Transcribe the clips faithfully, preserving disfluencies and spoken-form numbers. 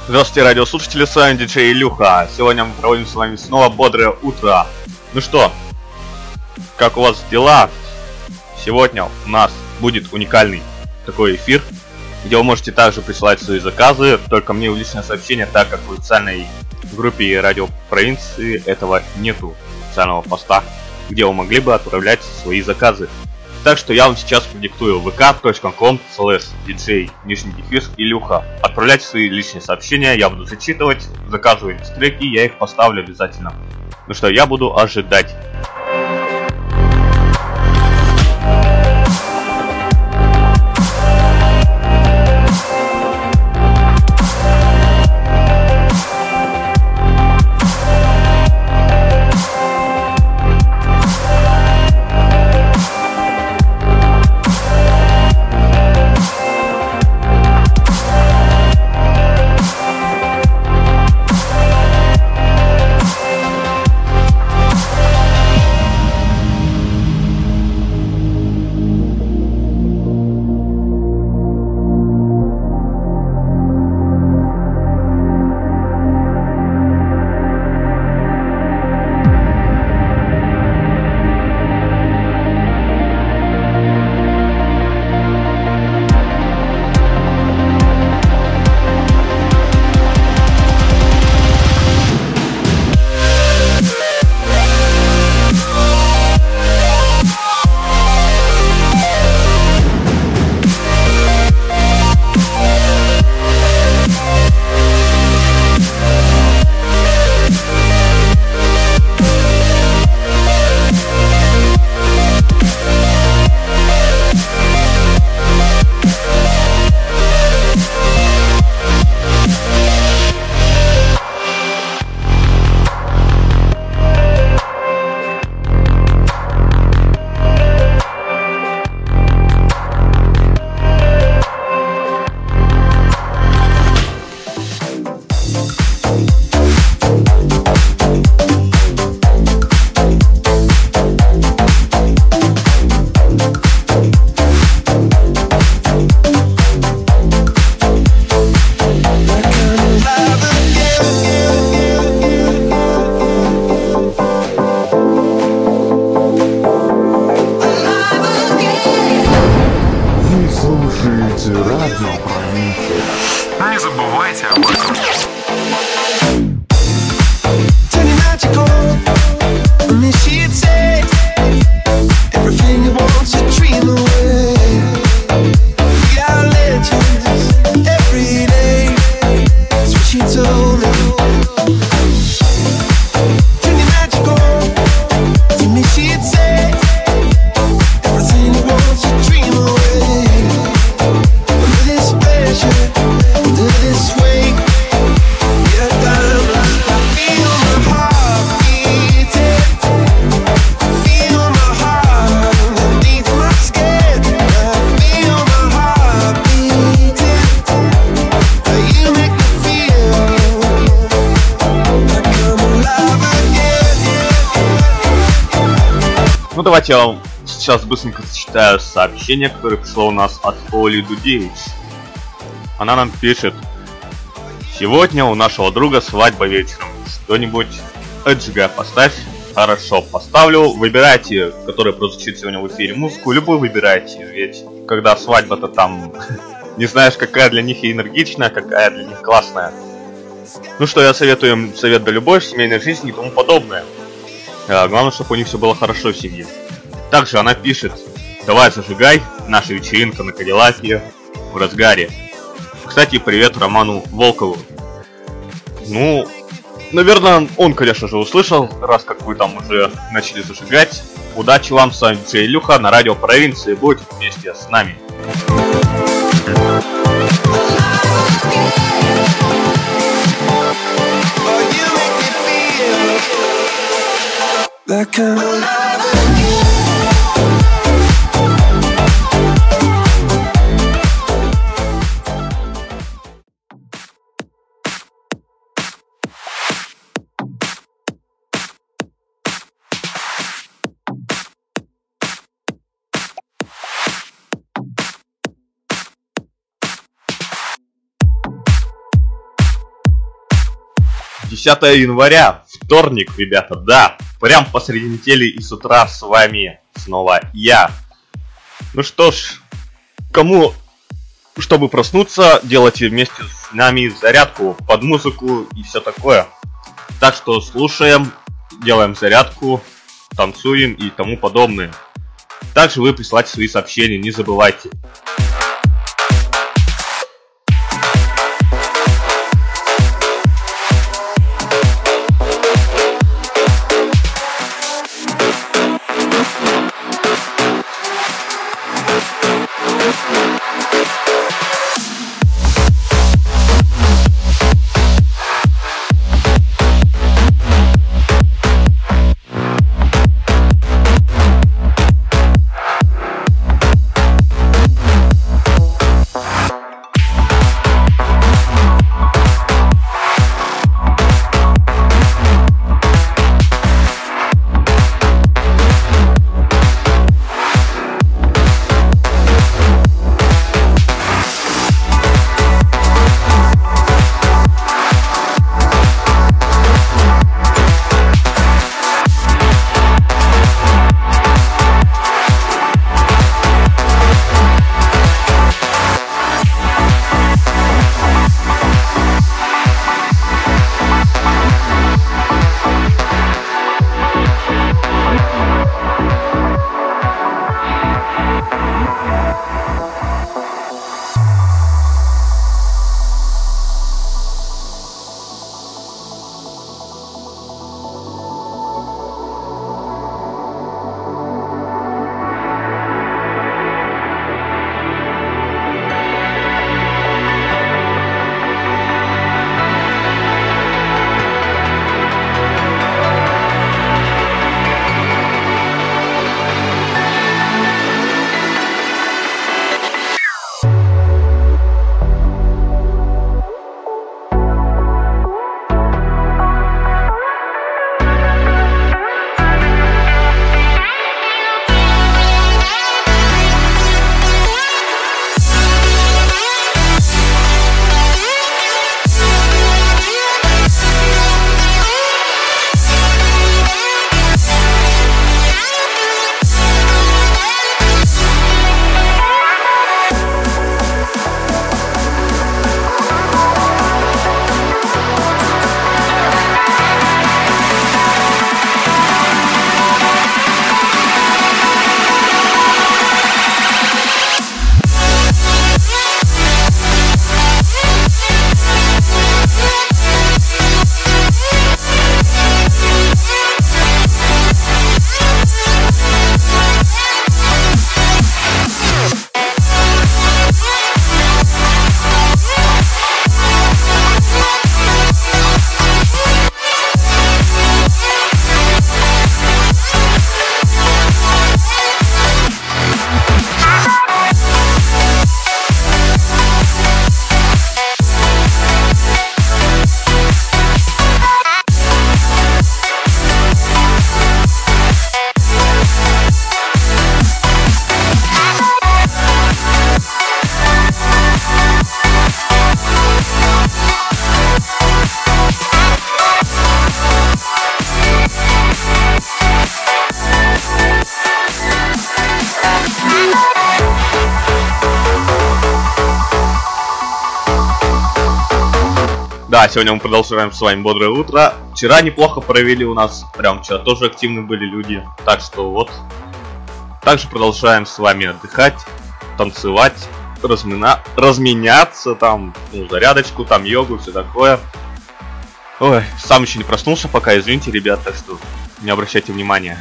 Здравствуйте, радиослушатели, с вами диджей Илюха. Сегодня мы проводим с вами снова бодрое утро. Ну что, как у вас дела? Сегодня у нас будет уникальный такой эфир, где вы можете также присылать свои заказы, только мне в личное сообщение, так как в официальной группе радио провинции этого нету официального поста, где вы могли бы отправлять свои заказы. Так что я вам сейчас продиктую вэ ка точка ком слэш диджей нижний дефис Илюха. Отправляйте свои личные сообщения, я буду зачитывать, заказывайте треки, я их поставлю обязательно. Ну что, я буду ожидать. Не забывайте об этом. Ну давайте я вам сейчас быстренько зачитаю сообщение, которое пришло у нас от Оли Дудевич. Она нам пишет: сегодня у нашего друга свадьба вечером. Что-нибудь Эджига поставь. Хорошо, поставлю. Выбирайте, который прозвучит сегодня в эфире, музыку. Любую выбирайте. Ведь когда свадьба-то там не знаешь, какая для них и энергичная, какая для них классная. Ну что, я советую им совет да любовь, семейной жизни и тому подобное. А, главное, чтобы у них все было хорошо в семье. Также она пишет: давай зажигай, наша вечеринка на Кадиллаке в разгаре. Кстати, привет Роману Волкову. Ну, наверное, он, конечно же, услышал, раз как вы там уже начали зажигать. Удачи вам, с вами диджей Илюха на радио провинции. Будьте вместе с нами. Like a десятое января, вторник, ребята, да. Прям посреди недели и с утра с вами снова я. Ну что ж, кому, чтобы проснуться, делайте вместе с нами зарядку под музыку и все такое. Так что слушаем, делаем зарядку, танцуем и тому подобное. Также вы присылайте свои сообщения, не забывайте. Да, сегодня мы продолжаем с вами бодрое утро. Вчера неплохо провели у нас, прям вчера тоже активны были люди. Так что вот. Также продолжаем с вами отдыхать, танцевать, размина... разменяться, там, ну, зарядочку, там, йогу, все такое. Ой, сам еще не проснулся пока, извините, ребят, так что не обращайте внимания.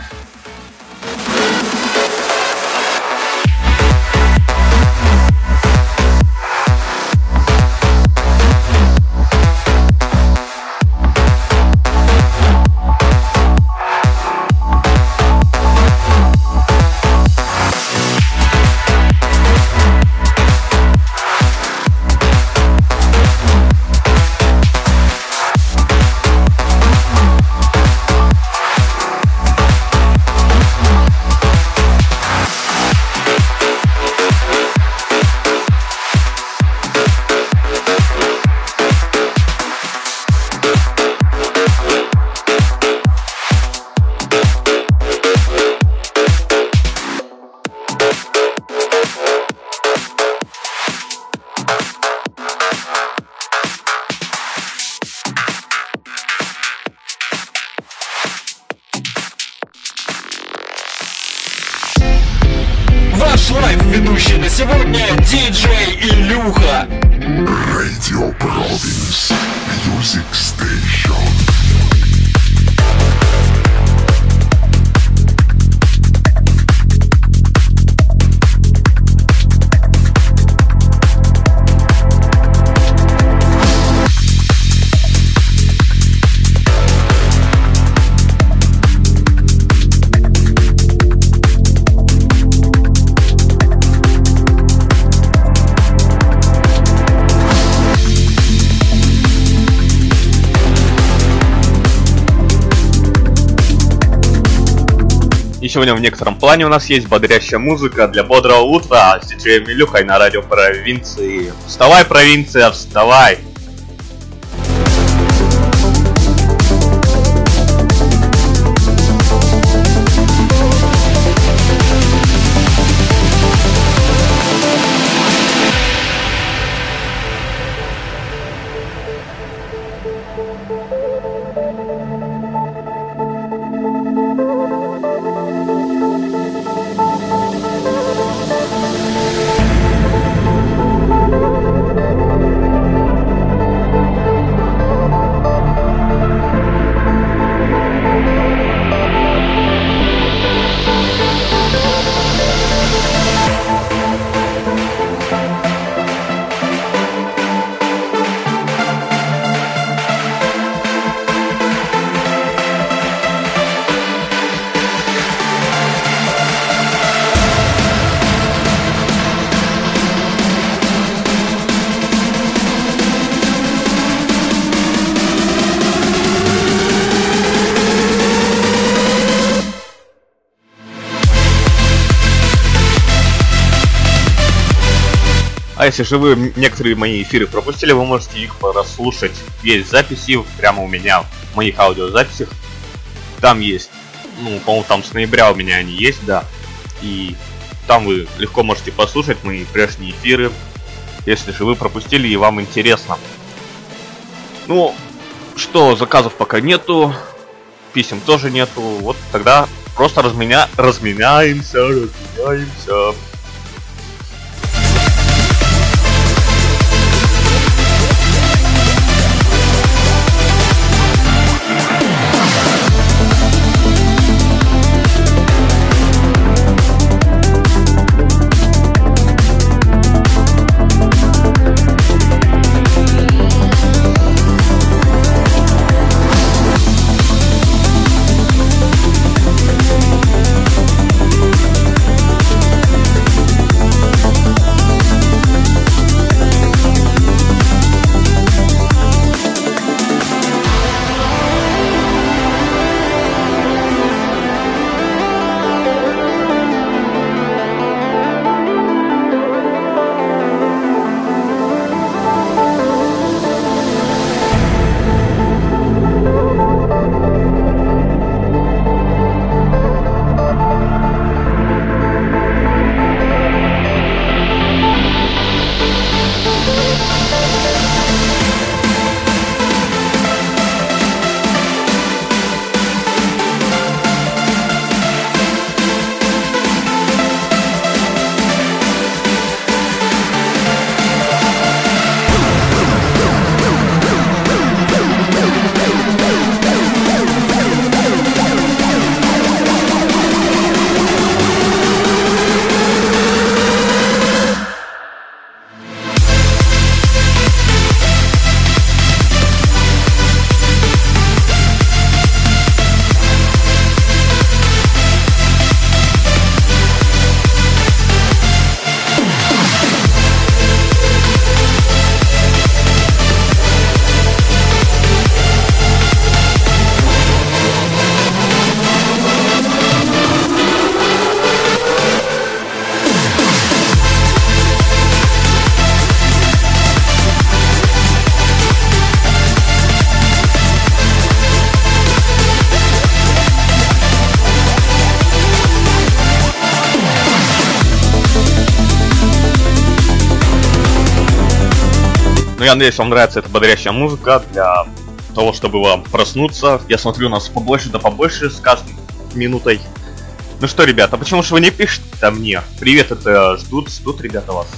ведущий на сегодня диджей Илюха. Radio Province Music Station. И сегодня в некотором плане у нас есть бодрящая музыка для бодрого утра с диджеем Илюхой на радио провинции. Вставай, провинция, вставай! А если же вы некоторые мои эфиры пропустили, вы можете их прослушать. Есть записи прямо у меня в моих аудиозаписях. Там есть, ну, по-моему, там с ноября у меня они есть, да. И там вы легко можете послушать мои прежние эфиры, если же вы пропустили и вам интересно. Ну, что, заказов пока нету, писем тоже нету. Вот тогда просто разменя... разменяемся, разменяемся. Ну, я надеюсь, вам нравится эта бодрящая музыка для того, чтобы вам проснуться. Я смотрю, у нас побольше да побольше с каждой минутой. Ну что, ребята, почему же вы не пишете мне? Привет, это ждут, ждут ребята вас.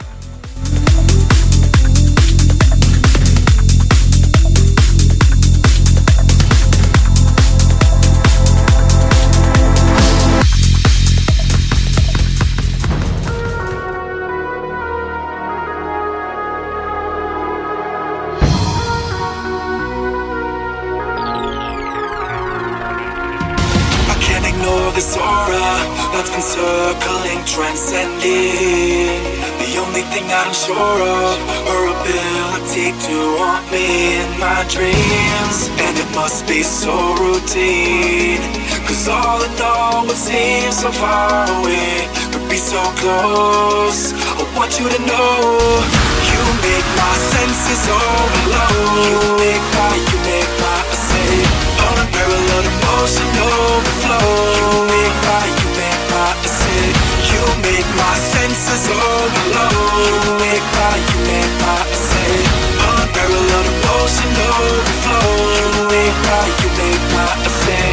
This aura that's been circling, transcending. The only thing that I'm sure of, her ability to haunt me in my dreams. And it must be so routine, cause all in all what seems so far away could be so close. I want you to know, you make my senses overload. You make my, you make my, I say, unparalleled emotion overflow. You make my, you make my, I say, you make my senses overload. You make my, you make my, I say, unparalleled emotion overflow. You make my, you make my, I say.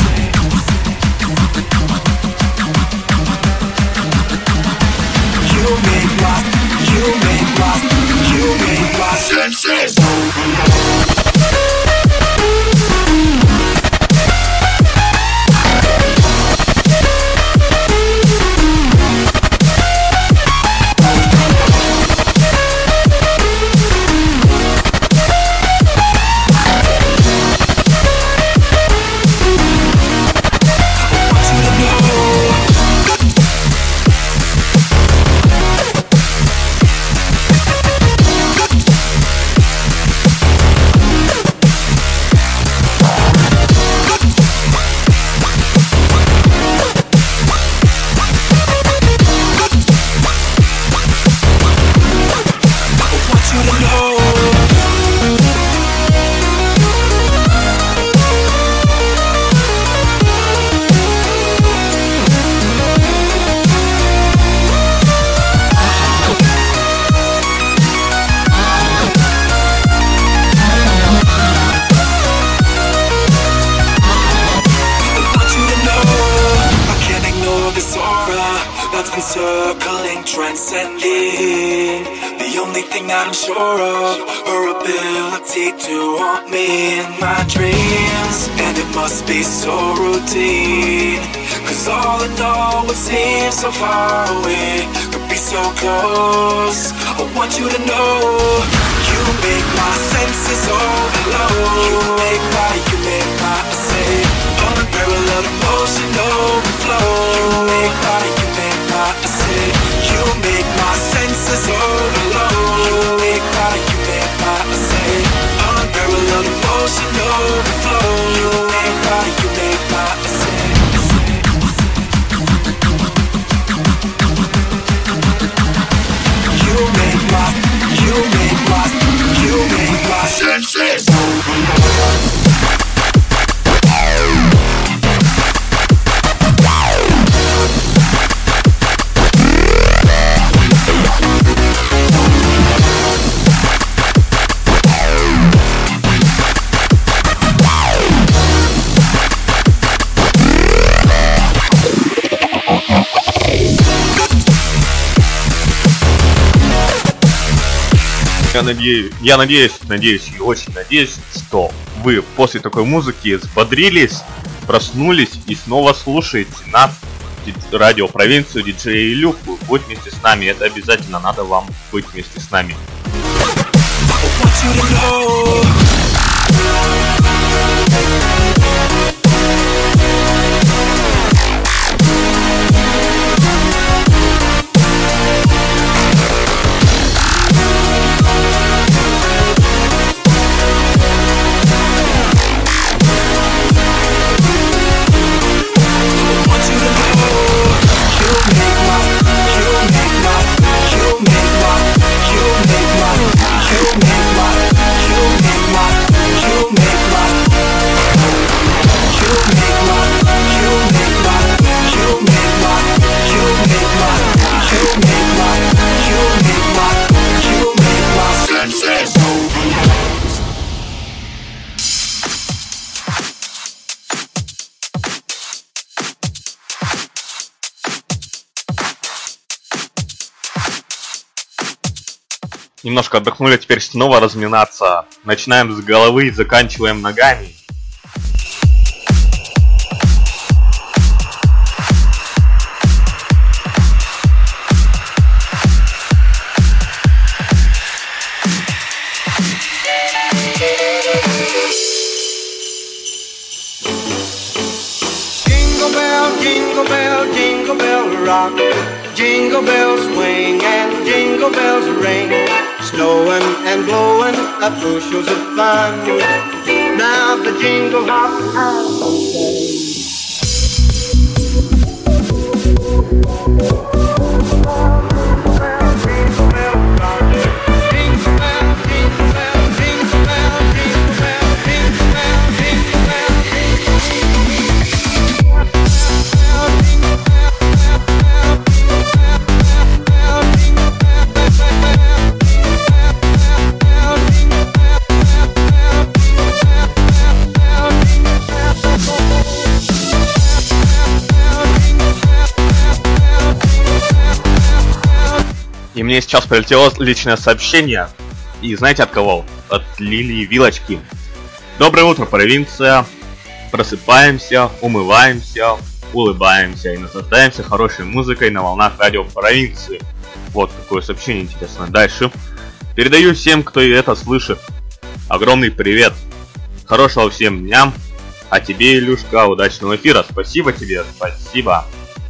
You make my, you make my, you make my senses overload. Circling, transcending. The only thing that I'm sure of, her ability to haunt me in my dreams. And it must be so routine, cause all in all what seems so far away could be so close. I want you to know, you make my senses overload. You make my, you make my, I say, unparalleled emotion overflow. You make my, you make my, I say, you make my senses overload. You make my, you make my, I say, unparalleled emotion overflow. You make my, you make my, I say. You make my, you make my, you make my senses overload. Я надеюсь, я надеюсь, надеюсь и очень надеюсь, что вы после такой музыки взбодрились, проснулись и снова слушаете нас, радиопровинцию диджея Илюху. Будь вместе с нами, это обязательно надо вам быть вместе с нами. Немножко отдохнули, теперь снова разминаться. Начинаем с головы и заканчиваем ногами. Jingle bell, jingle bell rock, jingle bells swing and jingle bells ring, snowing and blowing up bushels of fun. Now the jingle hop has И мне сейчас прилетело личное сообщение. И знаете от кого? От Лилии Вилочки. Доброе утро, провинция. Просыпаемся, умываемся, улыбаемся и наслаждаемся хорошей музыкой на волнах радио провинции. Вот какое сообщение интересное. Дальше. Передаю всем, кто это слышит, огромный привет. Хорошего всем дням. А тебе, Илюшка, удачного эфира. Спасибо тебе, спасибо.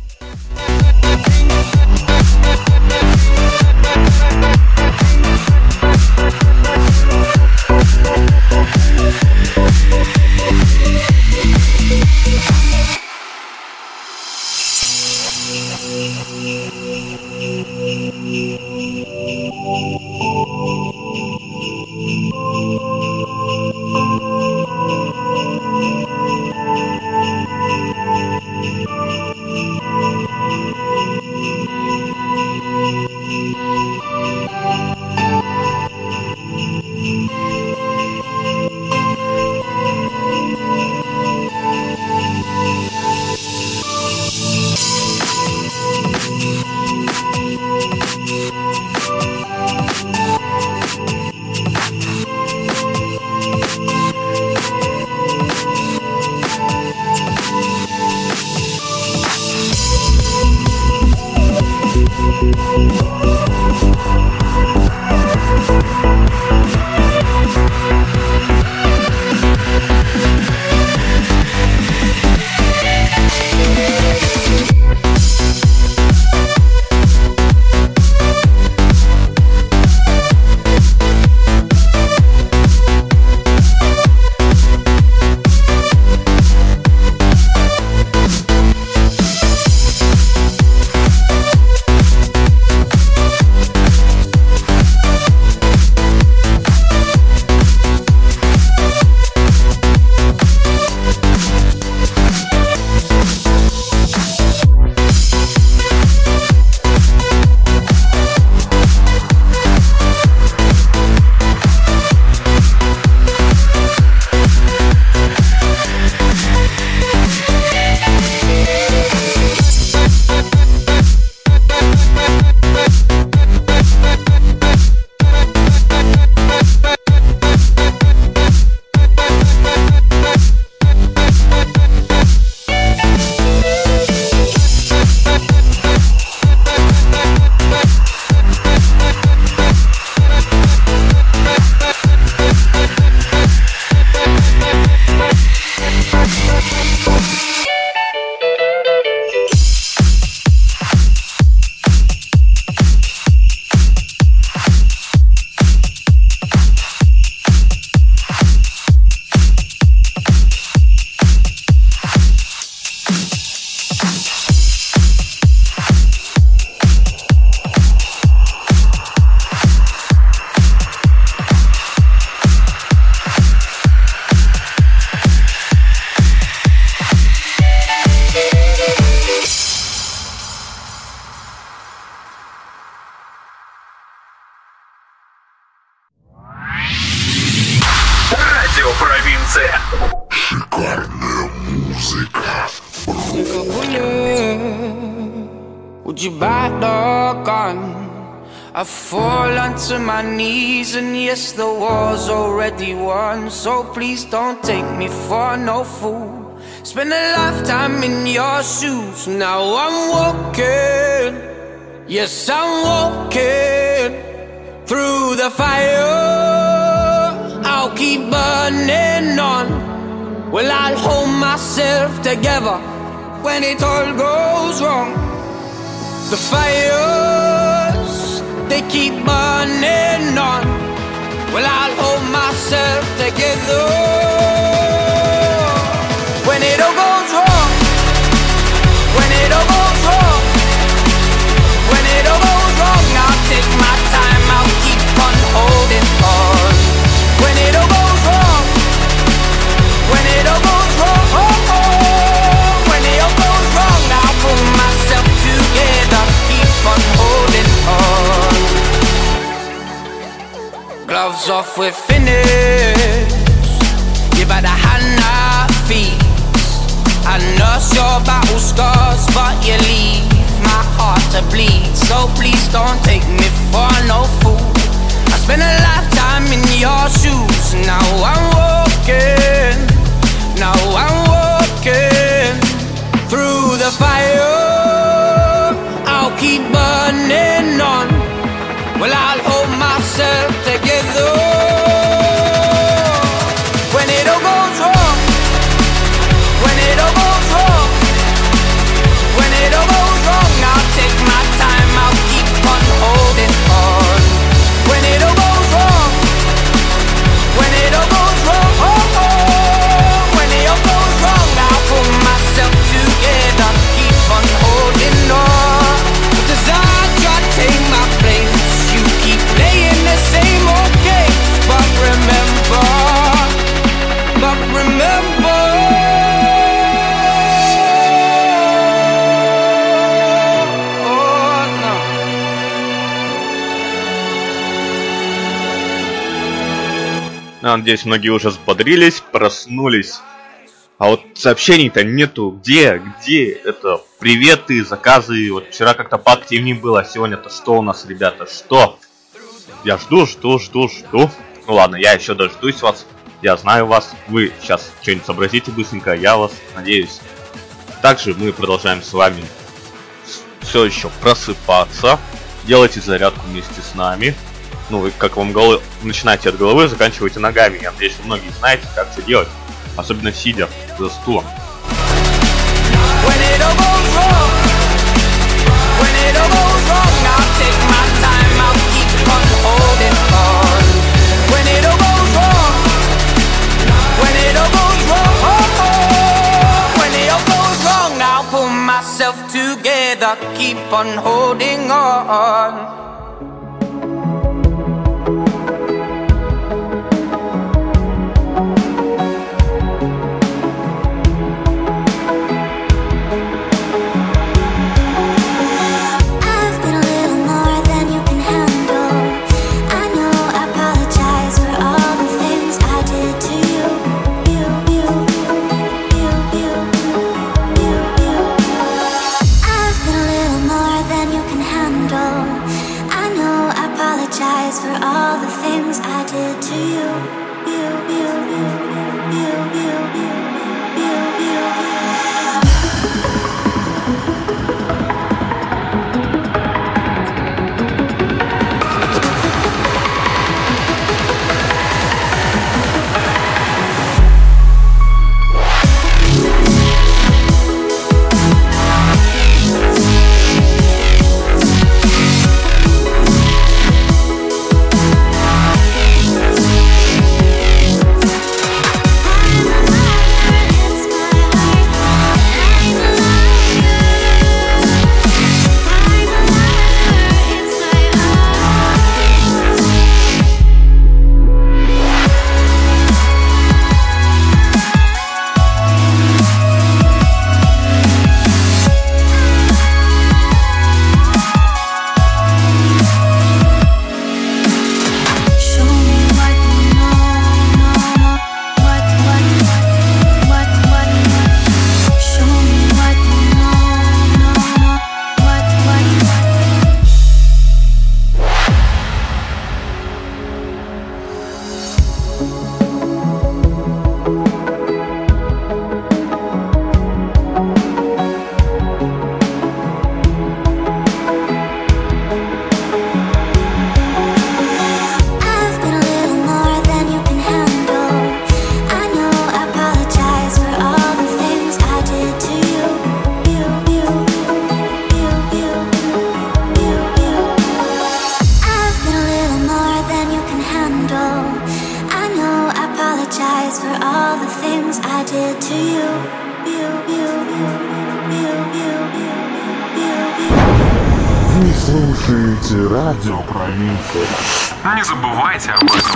провинция. Шикарная музыка. Would you buy a dog gun? I fall onto my knees, and yes, the war's already won. So please don't take me for no fool. Spend a lifetime in your shoes. Now I'm walking, yes, I'm walking through the fire. I'll keep burning on. Well, I'll hold myself together when it all goes wrong. The fires, they keep burning on. Well, I'll hold myself together when it all goes wrong. When it all goes wrong. When it all goes wrong, I'll take my time, I'll keep on holding on. When it all goes wrong. When it all goes wrong, oh, oh. When it all goes wrong, I'll pull myself together, keep on holding on. Gloves off, we're finished. You better hand our feet. I nurse your battle scars, but you leave my heart to bleed. So please don't take me for no fool. I spent a lifetime in your shoes. Now I'm walking, now I'm walking through the fire. I'll keep burning on. Well, I'll hold myself together when it all goes wrong. When it all goes wrong. When it all goes wrong, I'll take my time, I'll keep on holding on. When it all goes wrong. When it all goes wrong, oh, oh. When it all goes wrong, I'll pull myself together, keep on holding on. Cause I try to take my place, you keep playing the same old game. But remember, but remember, oh no. Надеюсь, многие уже взбодрились, проснулись. А вот сообщений-то нету. Где? Где? Это приветы, заказы. Вот вчера как-то поактивнее было, а сегодня-то что у нас, ребята? Что? Я жду, жду, жду, жду. Ну ладно, я еще дождусь вас. Я знаю вас. Вы сейчас что-нибудь сообразите быстренько. Я вас надеюсь. Также мы продолжаем с вами все еще просыпаться. Делайте зарядку вместе с нами. Ну, вы как вам головы, начинайте от головы, заканчивайте ногами. Я надеюсь, вы многие знаете, как это делать. Особенно сидя за стулом. Together, keep on holding on. слушаете радио Провинция. Не забывайте об этом.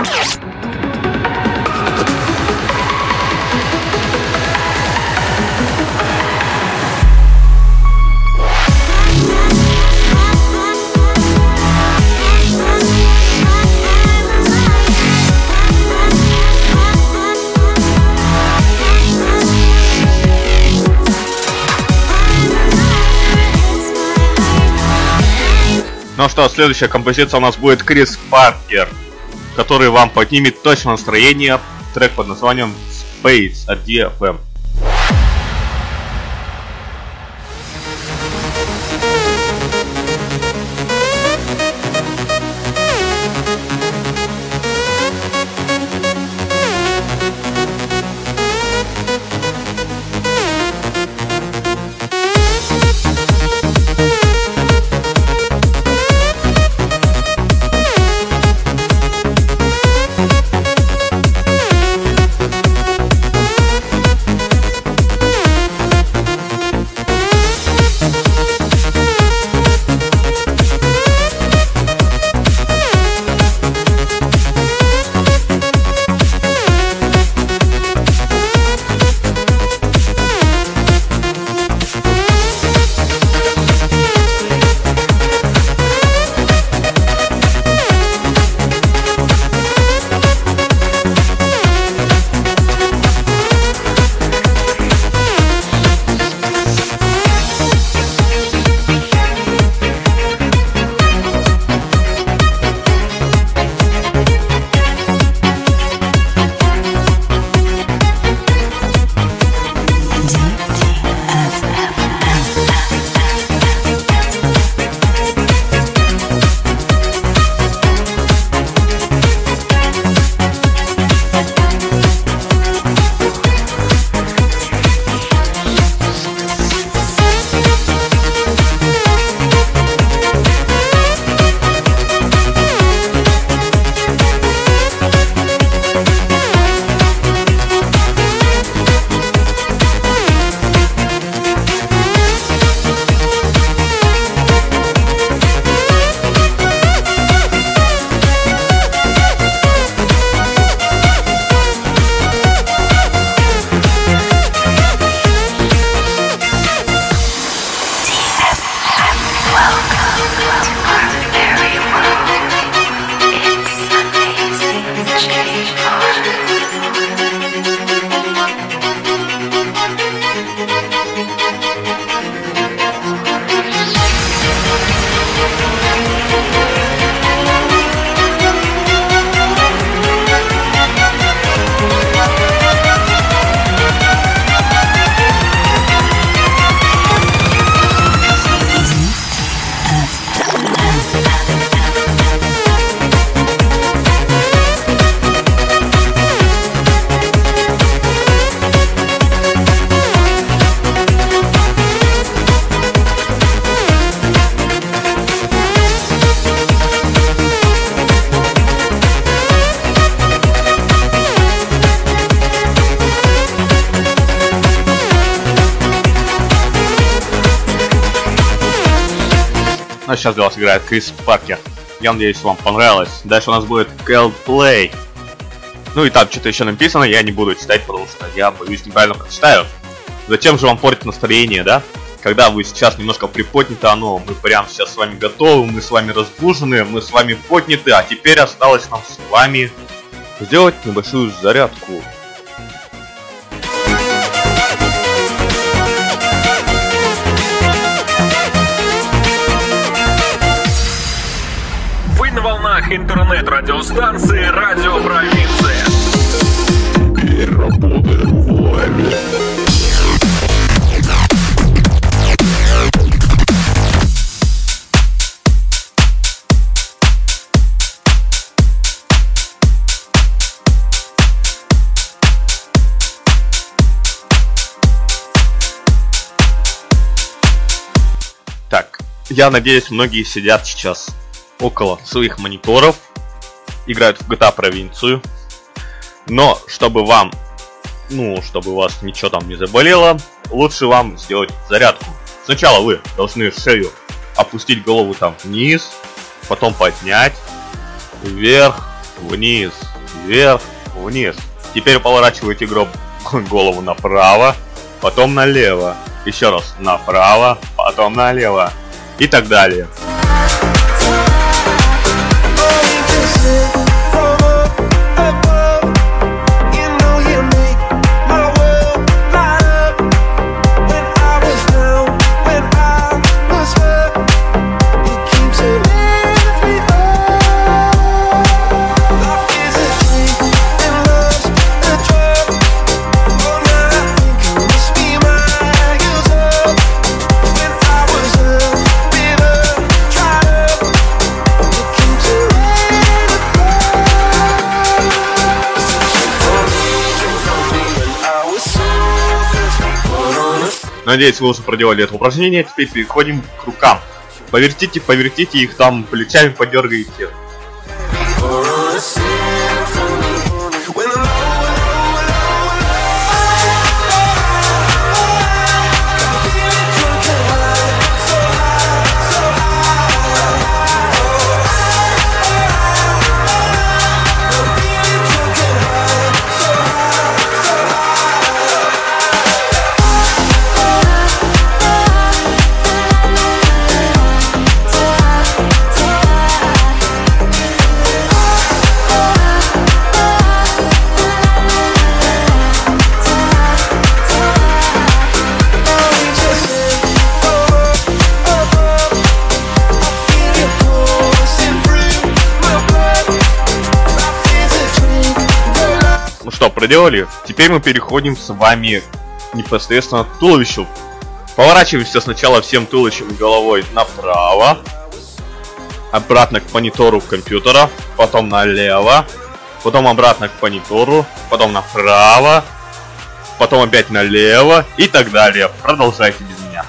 Ну что, следующая композиция у нас будет Крис Паркер, который вам поднимет точно настроение. Трек под названием Space от ди эф эм. А сейчас для вас играет Крис Паркер. Я надеюсь, вам понравилось. Дальше у нас будет Coldplay. Ну и там что-то еще написано, я не буду читать, потому что я боюсь неправильно прочитаю. Зачем же вам портить настроение, да? Когда вы сейчас немножко приподняты, оно, мы прямо сейчас с вами готовы, мы с вами разбужены, мы с вами подняты, а теперь осталось нам с вами сделать небольшую зарядку. Вы на волнах интернет-радиостанции «Радио Провинция». И работаем в лайве. Так, я надеюсь, многие сидят сейчас около своих мониторов, играют в джи ти эй провинцию. Но, чтобы вам, ну, чтобы у вас ничего там не заболело, лучше вам сделать зарядку. Сначала вы должны шею опустить голову там вниз, потом поднять, вверх, вниз, вверх, вниз. Теперь поворачиваете голову направо, потом налево, еще раз направо, потом налево и так далее. Надеюсь, вы уже проделали это упражнение. Теперь переходим к рукам. Повертите, повертите их там, плечами подергаете. Что, проделали? Теперь мы переходим с вами непосредственно к туловищу. Поворачиваемся сначала всем туловищем и головой направо, обратно к монитору компьютера, потом налево, потом обратно к монитору, потом направо, потом опять налево и так далее. Продолжайте без меня.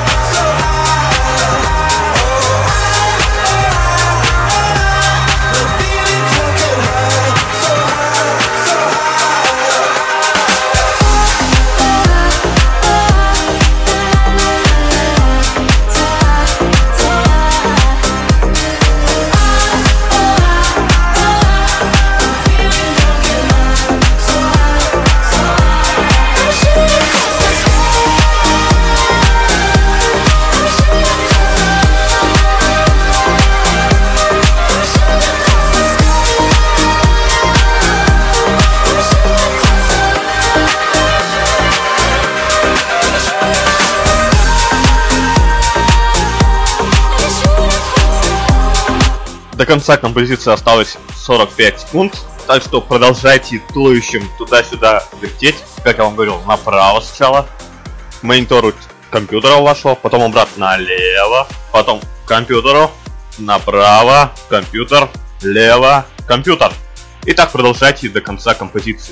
До конца композиции осталось сорок пять секунд, так что продолжайте туловищем туда-сюда вертеть, как я вам говорил, направо сначала, к монитору компьютера вашего, потом обратно налево, потом к компьютеру, направо, компьютер, лево, компьютер. И так продолжайте до конца композиции.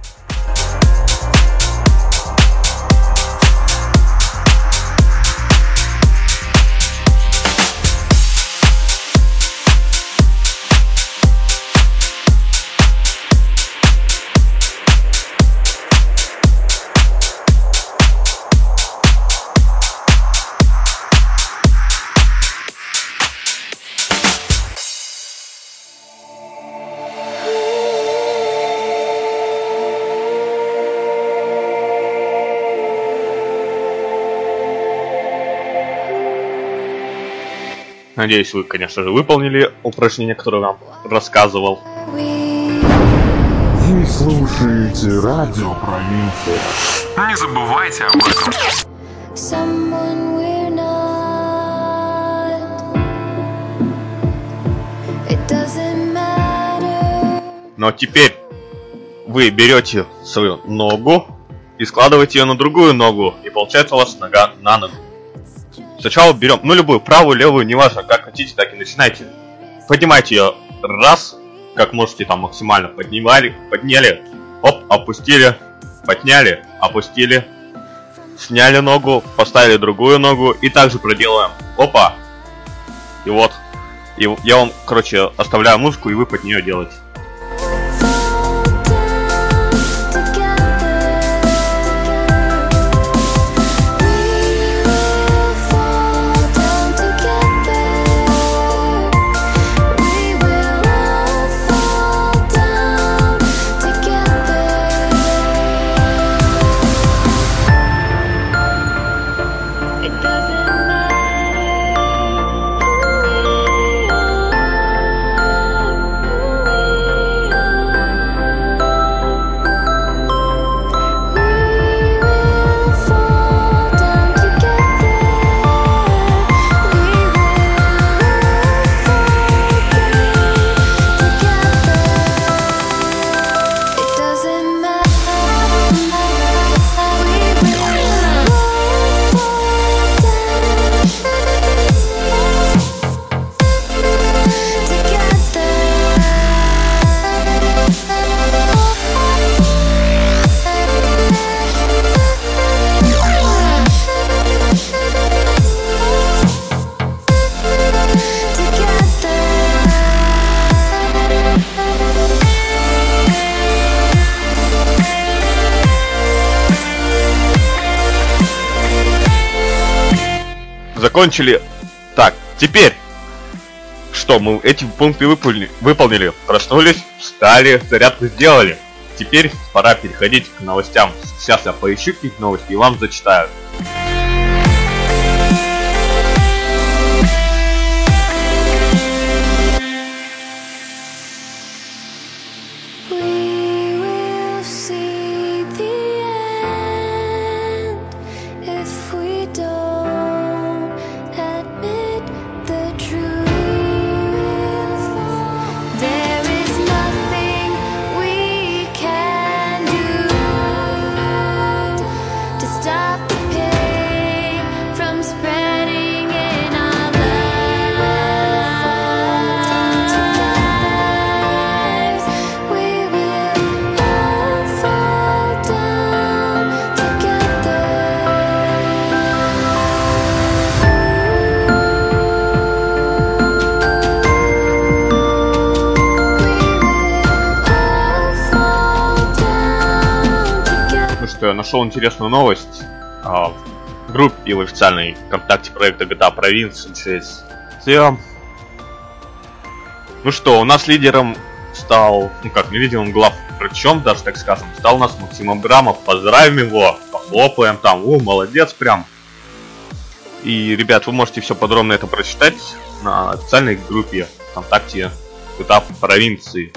Надеюсь, вы, конечно же, выполнили упражнение, которое я вам рассказывал. Вы слушаете радио Провинция. Не забывайте об этом. Но теперь вы берете свою ногу и складываете ее на другую ногу, и получается у вас нога на ногу. Сначала берем, ну, любую, правую, левую, неважно, как хотите, так и начинайте. Поднимайте ее раз, как можете, там максимально поднимали, подняли, оп, опустили, подняли, опустили, сняли ногу, поставили другую ногу и также проделаем. Опа! И вот, и я вам, короче, оставляю музыку, и вы под нее делаете. Together закончили. Так, теперь, что мы эти пункты выполнили, выполнили, проснулись, встали, зарядку сделали. Теперь пора переходить к новостям. Сейчас я поищу какие-то новости и вам зачитаю. Я нашел интересную новость а, в группе в официальной ВКонтакте проекта джи ти эй Province шесть. Ну что, у нас лидером стал, ну как, не лидером глав, причем даже, так скажем, стал у нас Максим Абрамов. Поздравим его, похлопаем там, о, молодец прям. И, ребят, вы можете все подробно это прочитать на официальной группе ВКонтакте джи ти эй Провинции.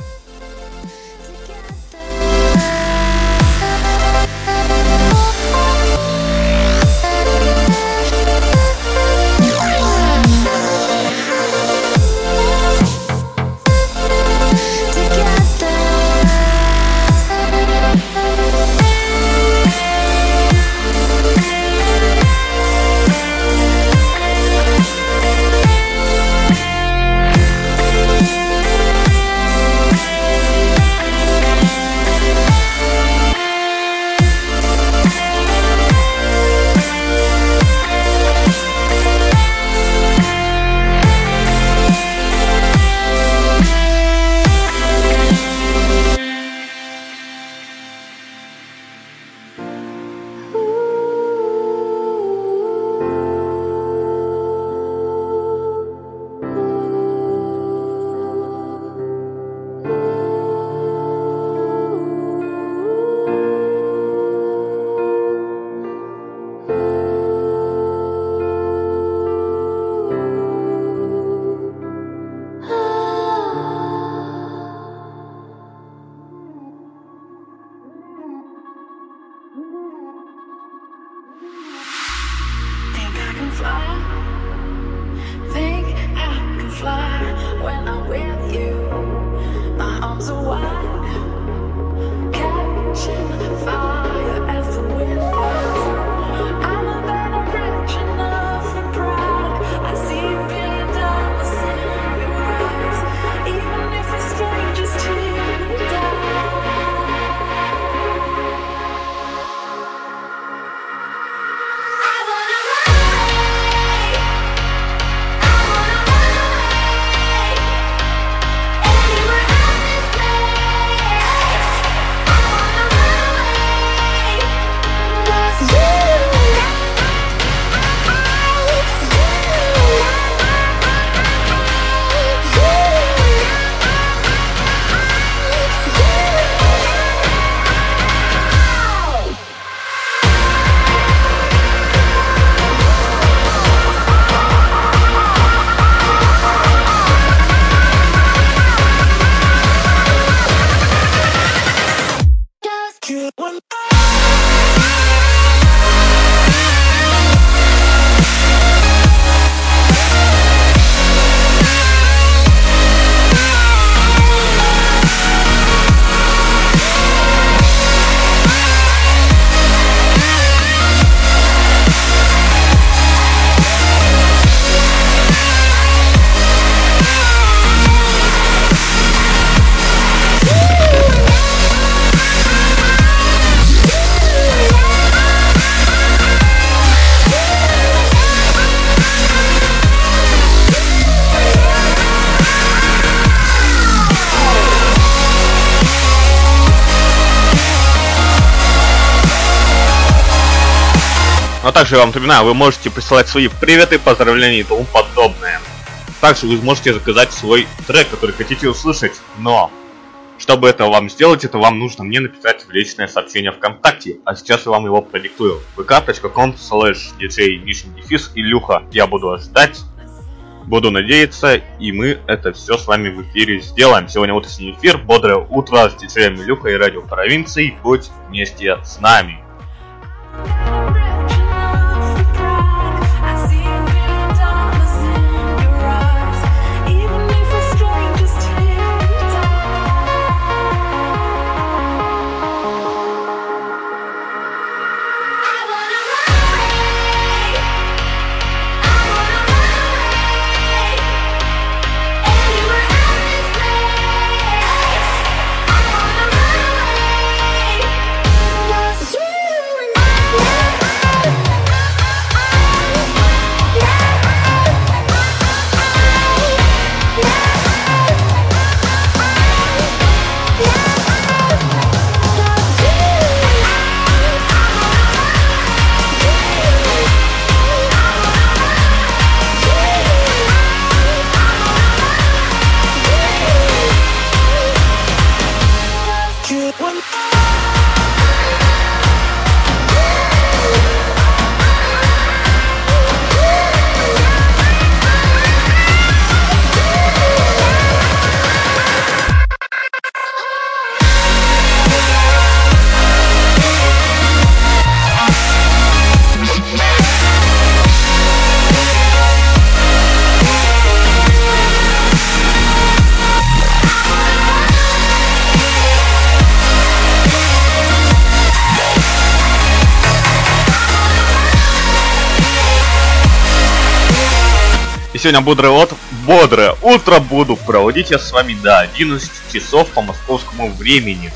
А также я вам напоминаю, вы можете присылать свои приветы, поздравления и тому подобное. Также вы можете заказать свой трек, который хотите услышать, но чтобы это вам сделать, это вам нужно мне написать в личное сообщение ВКонтакте, а сейчас я вам его продиктую. vk.com слэш dj нижний дефис Илюха. Я буду вас ждать, буду надеяться, и мы это все с вами в эфире сделаем. Сегодня утренний эфир, бодрое утро с диджеем Илюхой и радио провинции. Будь вместе с нами. Сегодня бодрое, от... бодрое утро буду проводить я с вами до одиннадцати часов по московскому времени.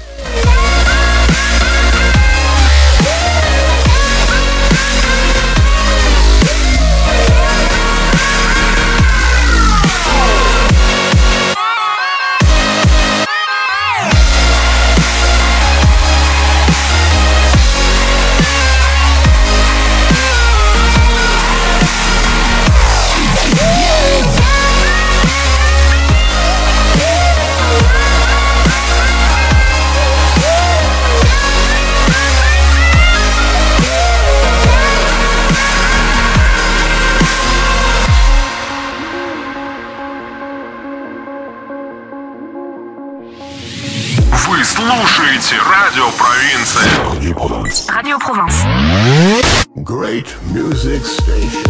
Вы слушаете радио провинция. Radio Provence. Great music station.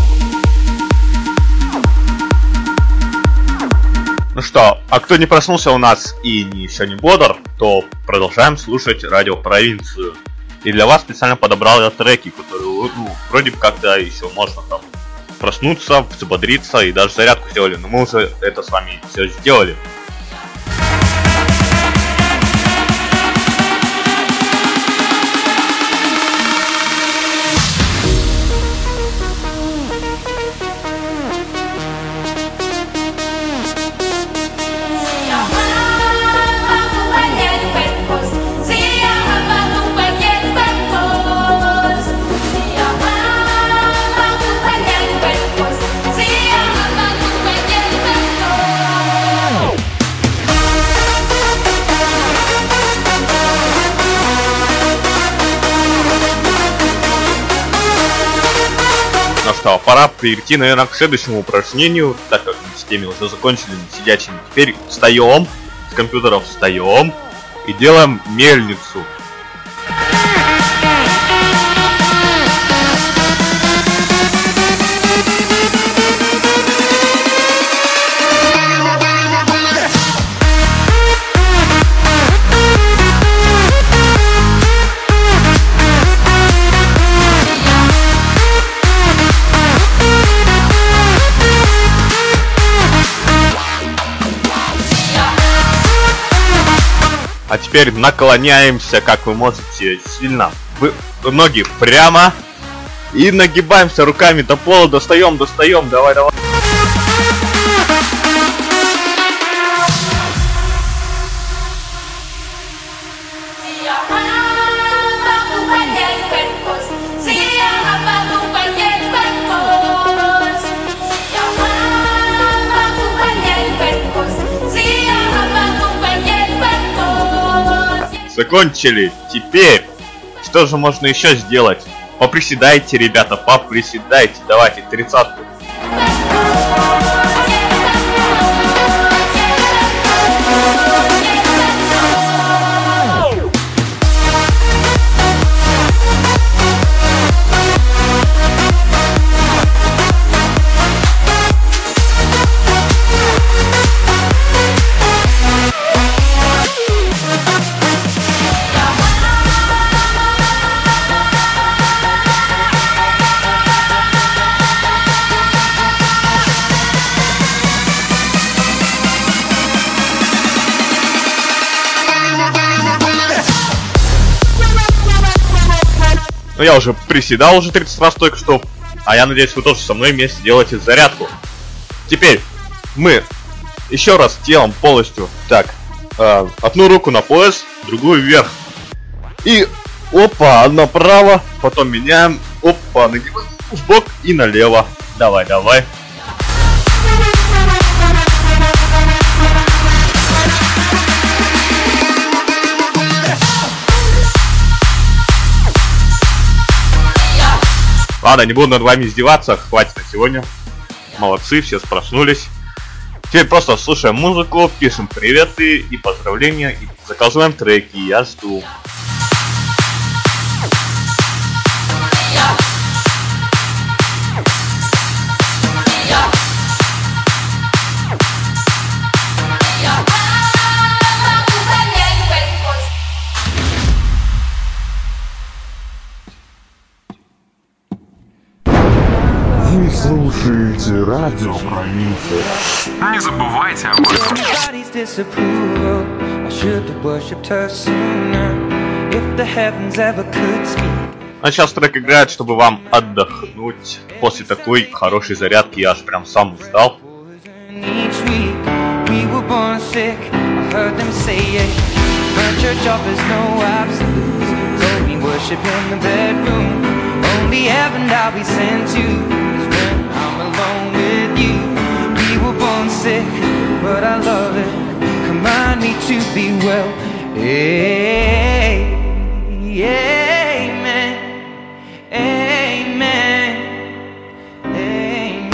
Ну что, а кто не проснулся у нас и не, еще не бодр, то продолжаем слушать радио провинцию. И для вас специально подобрал я треки, которые, ну, вроде бы как-то еще можно там проснуться, взбодриться и даже зарядку сделали. Но мы уже это с вами все сделали. Пора перейти, наверное, к следующему упражнению, так как мы с теми уже закончили сидячими. Теперь встаем, с компьютеров встаем и делаем мельницу. А теперь наклоняемся, как вы можете, сильно. Вы, ноги прямо. И нагибаемся руками до пола. Достаем, достаем. Давай, давай. See закончили. Теперь, что же можно еще сделать? Поприседайте, ребята, поприседайте. Давайте, тридцатку. Ну я уже приседал уже тридцать раз только что, а я надеюсь, вы тоже со мной вместе делаете зарядку. Теперь мы еще раз телом полностью, так, э, одну руку на пояс, другую вверх. И опа, направо, потом меняем, опа, нагибаем в бок и налево. Давай, давай. Ладно, не буду над вами издеваться, хватит на сегодня. Молодцы, все проснулись. Теперь просто слушаем музыку, пишем приветы и поздравления, и заказываем треки, я жду. Вы слушаете радио Провинция. Не забывайте об этом. А сейчас трек играет, чтобы вам отдохнуть после такой хорошей зарядки. Я аж прям сам устал. Only heaven I'll be sent to is when I'm alone with you. We were born sick, but I love it. Command me to be well. Hey, amen, amen, amen.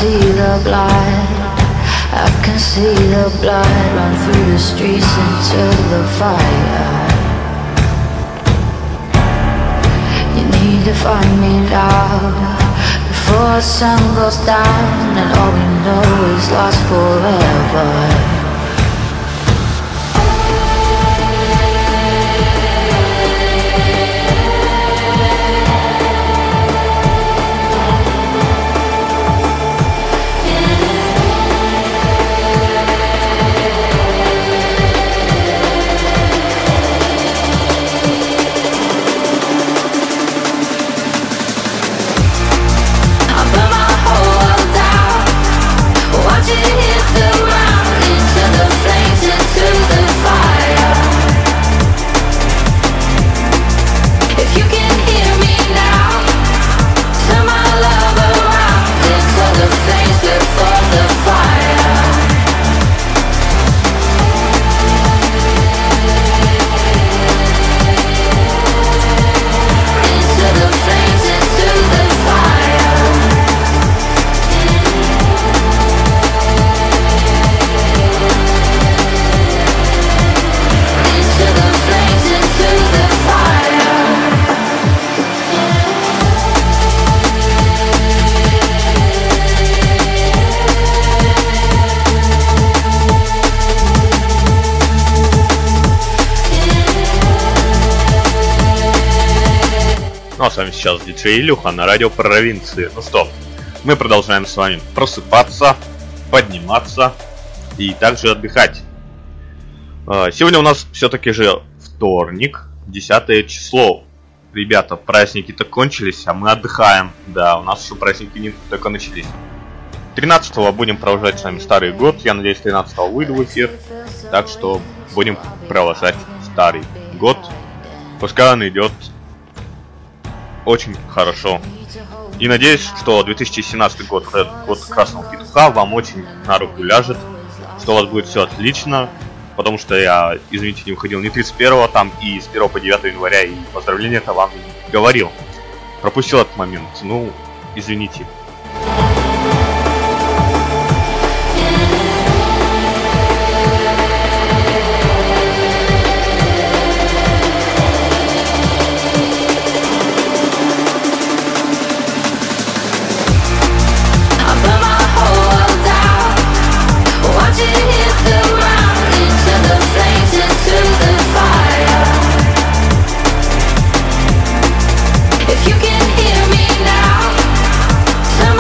see the blood. I can see the blood run through the streets into the fire. You need to find me now before the sun goes down and all we know is lost forever. Ну а с вами сейчас диджей Илюха на радио Провинции. Ну что, мы продолжаем с вами просыпаться, подниматься и также отдыхать. Сегодня у нас все-таки же вторник, десятое число. Ребята, праздники-то кончились, а мы отдыхаем. Да, у нас еще праздники не только начались. тринадцатого будем провожать с вами Старый год. Я надеюсь, тринадцатого выйду в эфир. Так что будем провожать Старый год. Пускай он идет очень хорошо. И надеюсь, что две тысячи семнадцатый год, год Красного Петуха, вам очень на руку ляжет, что у вас будет все отлично, потому что я, извините, не выходил ни тридцать первого там, и с первого по девятое января, и поздравления-то вам не говорил. Пропустил этот момент, ну, извините. If you can hear me now,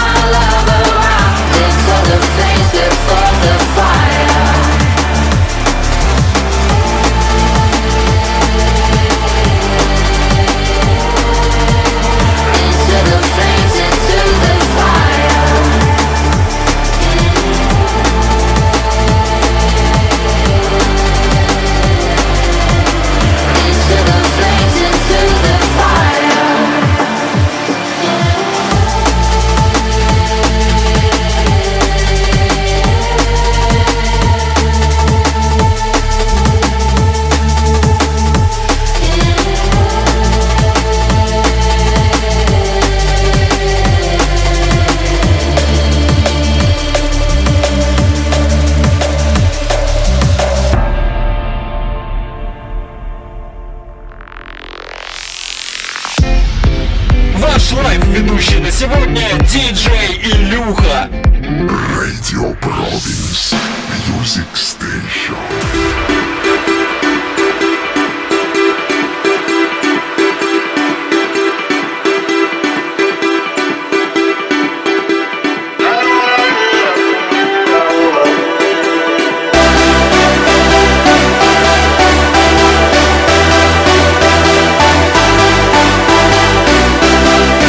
ведущий на сегодня диджей Илюха. Radio Province Music Station.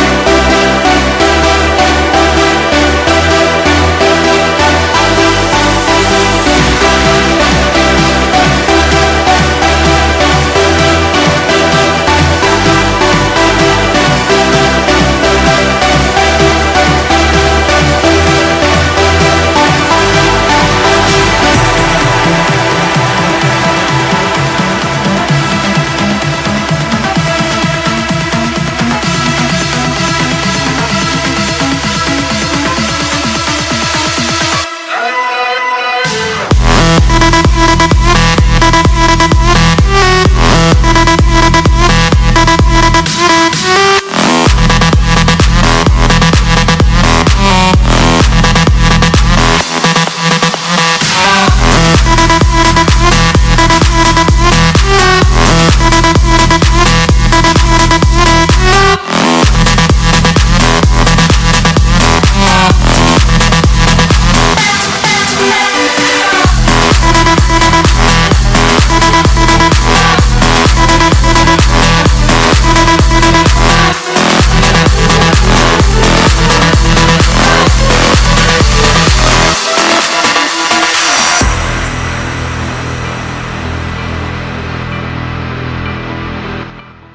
We'll be right back.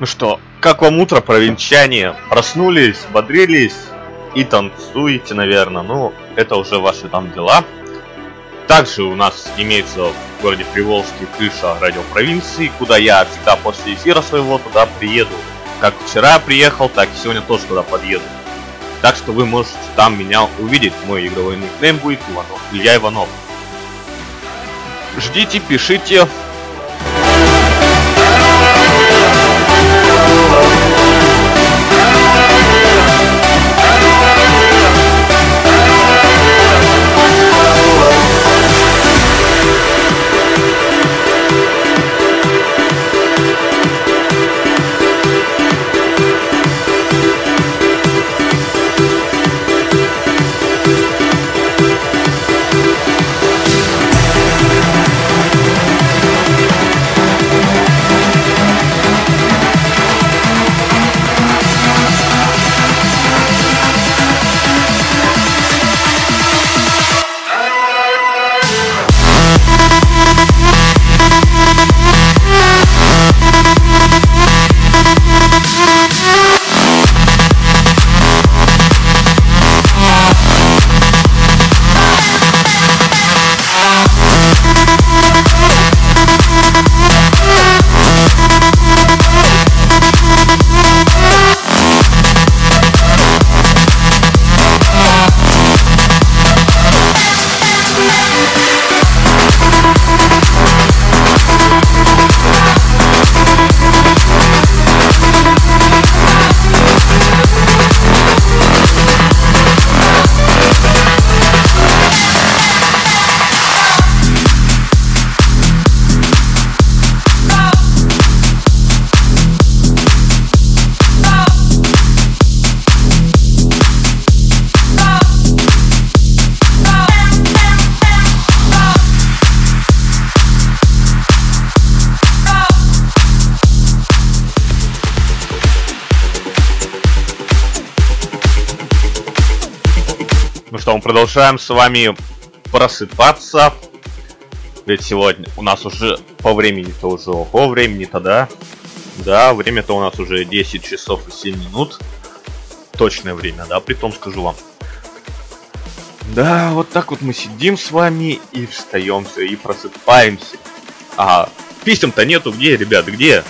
Ну что, как вам утро, провинчане? Проснулись, бодрились и танцуете, наверное. Ну, это уже ваши там дела. Также у нас имеется в городе Приволжске крыша радиопровинции, куда я всегда после эфира своего туда приеду. Как вчера приехал, так и сегодня тоже туда подъеду. Так что вы можете там меня увидеть. Мой игровой никнейм будет Иванов, Илья Иванов. Ждите, пишите. Ну что, мы продолжаем с вами просыпаться. Ведь сегодня у нас уже по времени-то уже ого, времени-то, да? Да, время-то у нас уже десять часов и семь минут. Точное время, да, притом скажу вам. Да, вот так вот мы сидим с вами и встаем все, и просыпаемся. А писем-то нету, где, ребят, где?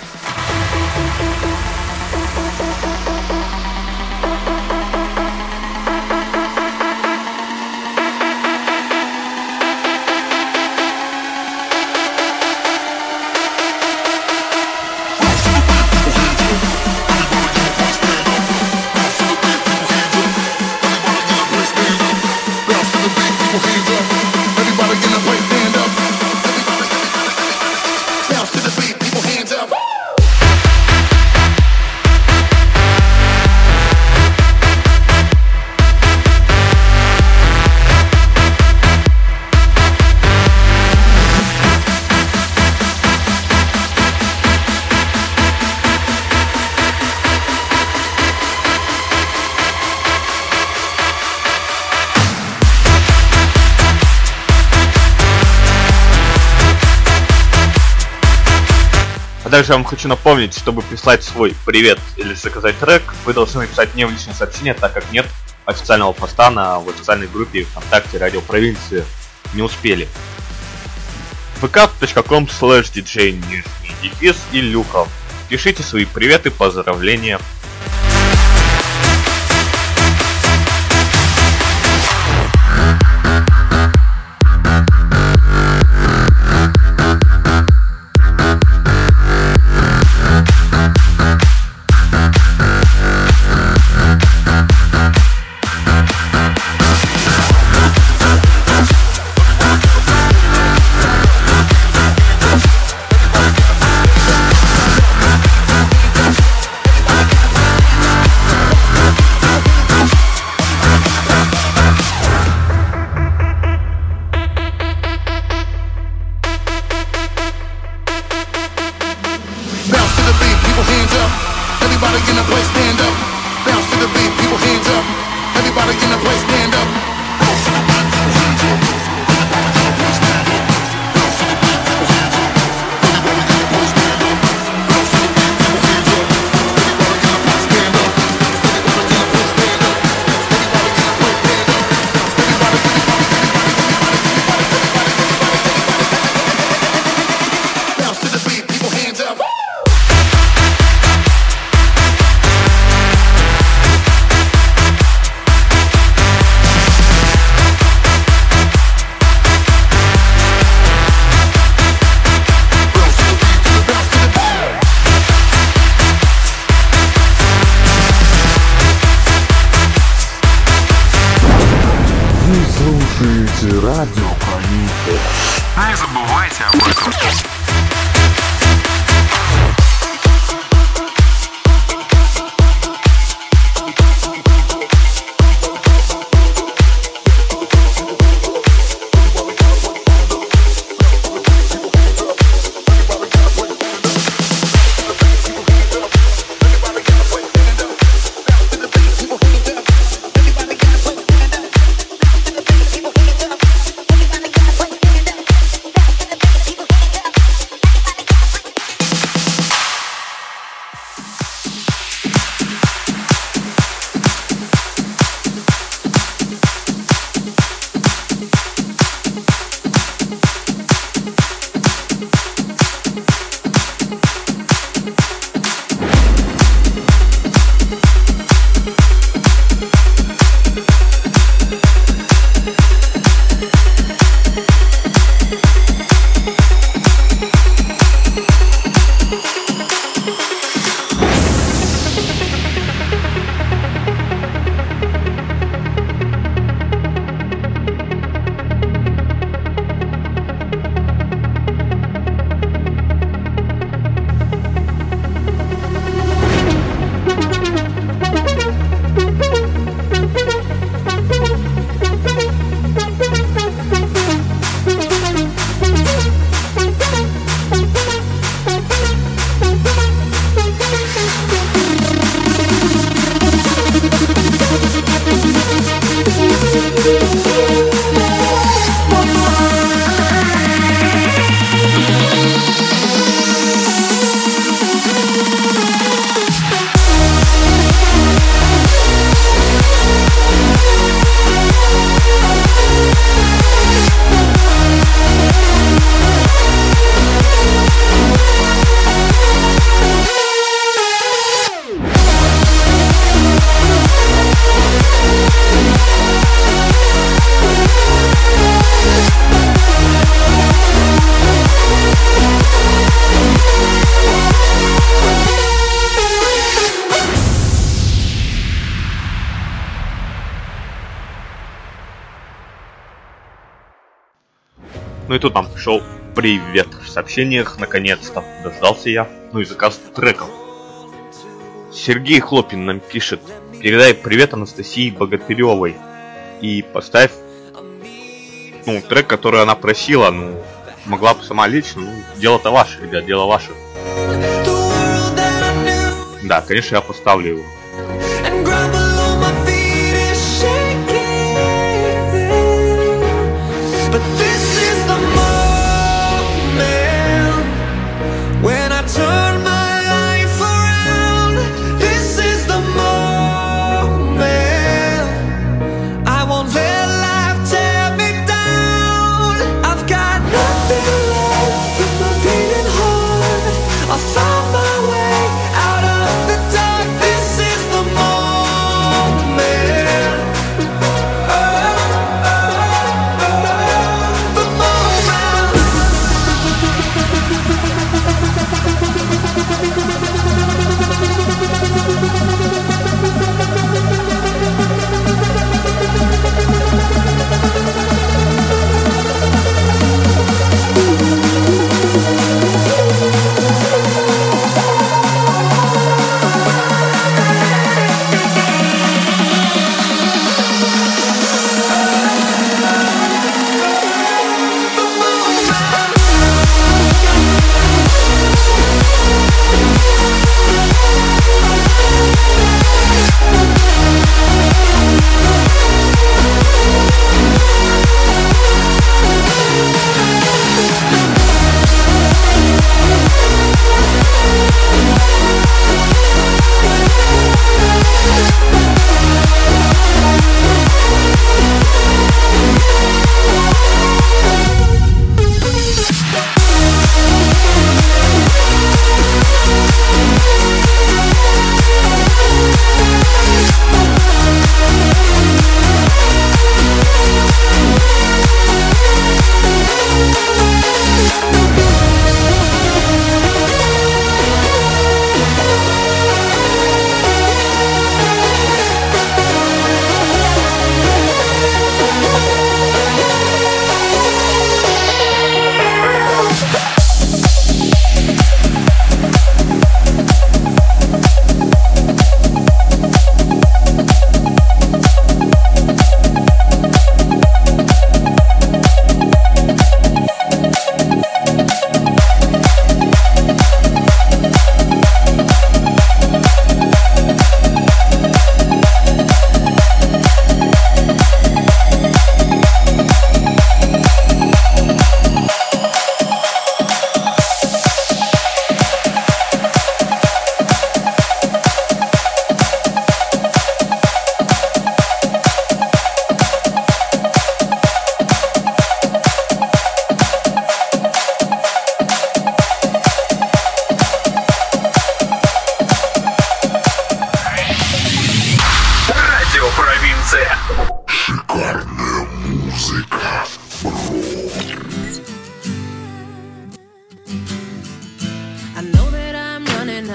Также я вам хочу напомнить, чтобы прислать свой привет или заказать трек, вы должны написать мне в личное сообщение, так как нет официального поста на в официальной группе ВКонтакте Радио Провинции. Не успели. вэ ка точка ком слэш диджей нижний дефис Илюха. Пишите свои приветы, поздравления. Everybody Не забывайте об этом. Ну и тут нам пришел привет в сообщениях, наконец-то дождался я, ну и заказ треков. Сергей Хлопин нам пишет: передай привет Анастасии Богатыревой и поставь, ну, трек, который она просила, ну, могла бы сама лично, ну, дело-то ваше, ребят, дело ваше. Да, конечно, я поставлю его. I found my way out of the dark. This is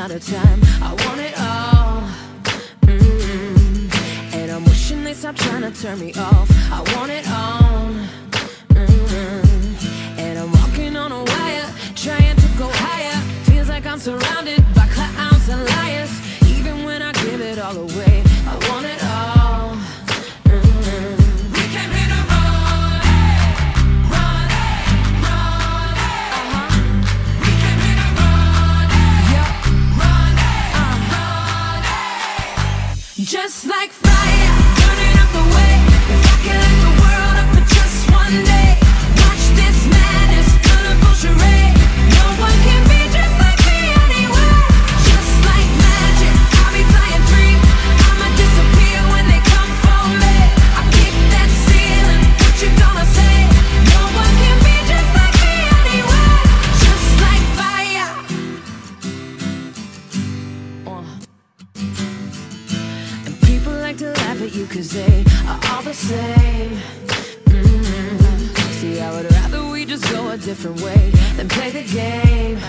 amount of time. I want it all. Mm-hmm. And I'm wishing they stop trying to turn me off. I want it all. Mm-hmm. And I'm walking on a wire, trying to go higher. Feels like I'm surrounded by clowns and liars. Even when I give it all away, I want it all. Mm-hmm. We came here to run, run, run. Uh-huh. We came here to run, yeah, run, uh-huh. Just like fire, burning up the way. If I could light the world up for just one day, watch this madness, colorful charade. No one can be just like me anywhere. Just like magic, I'll be flying free. I'ma disappear when they come for me. I kick that ceiling, what you gonna say? No one can be just like me anywhere. Just like fire. Uh. And people like to laugh at you cause they are all the same. Mm-hmm. See, I would rather we just go a different way than play the game.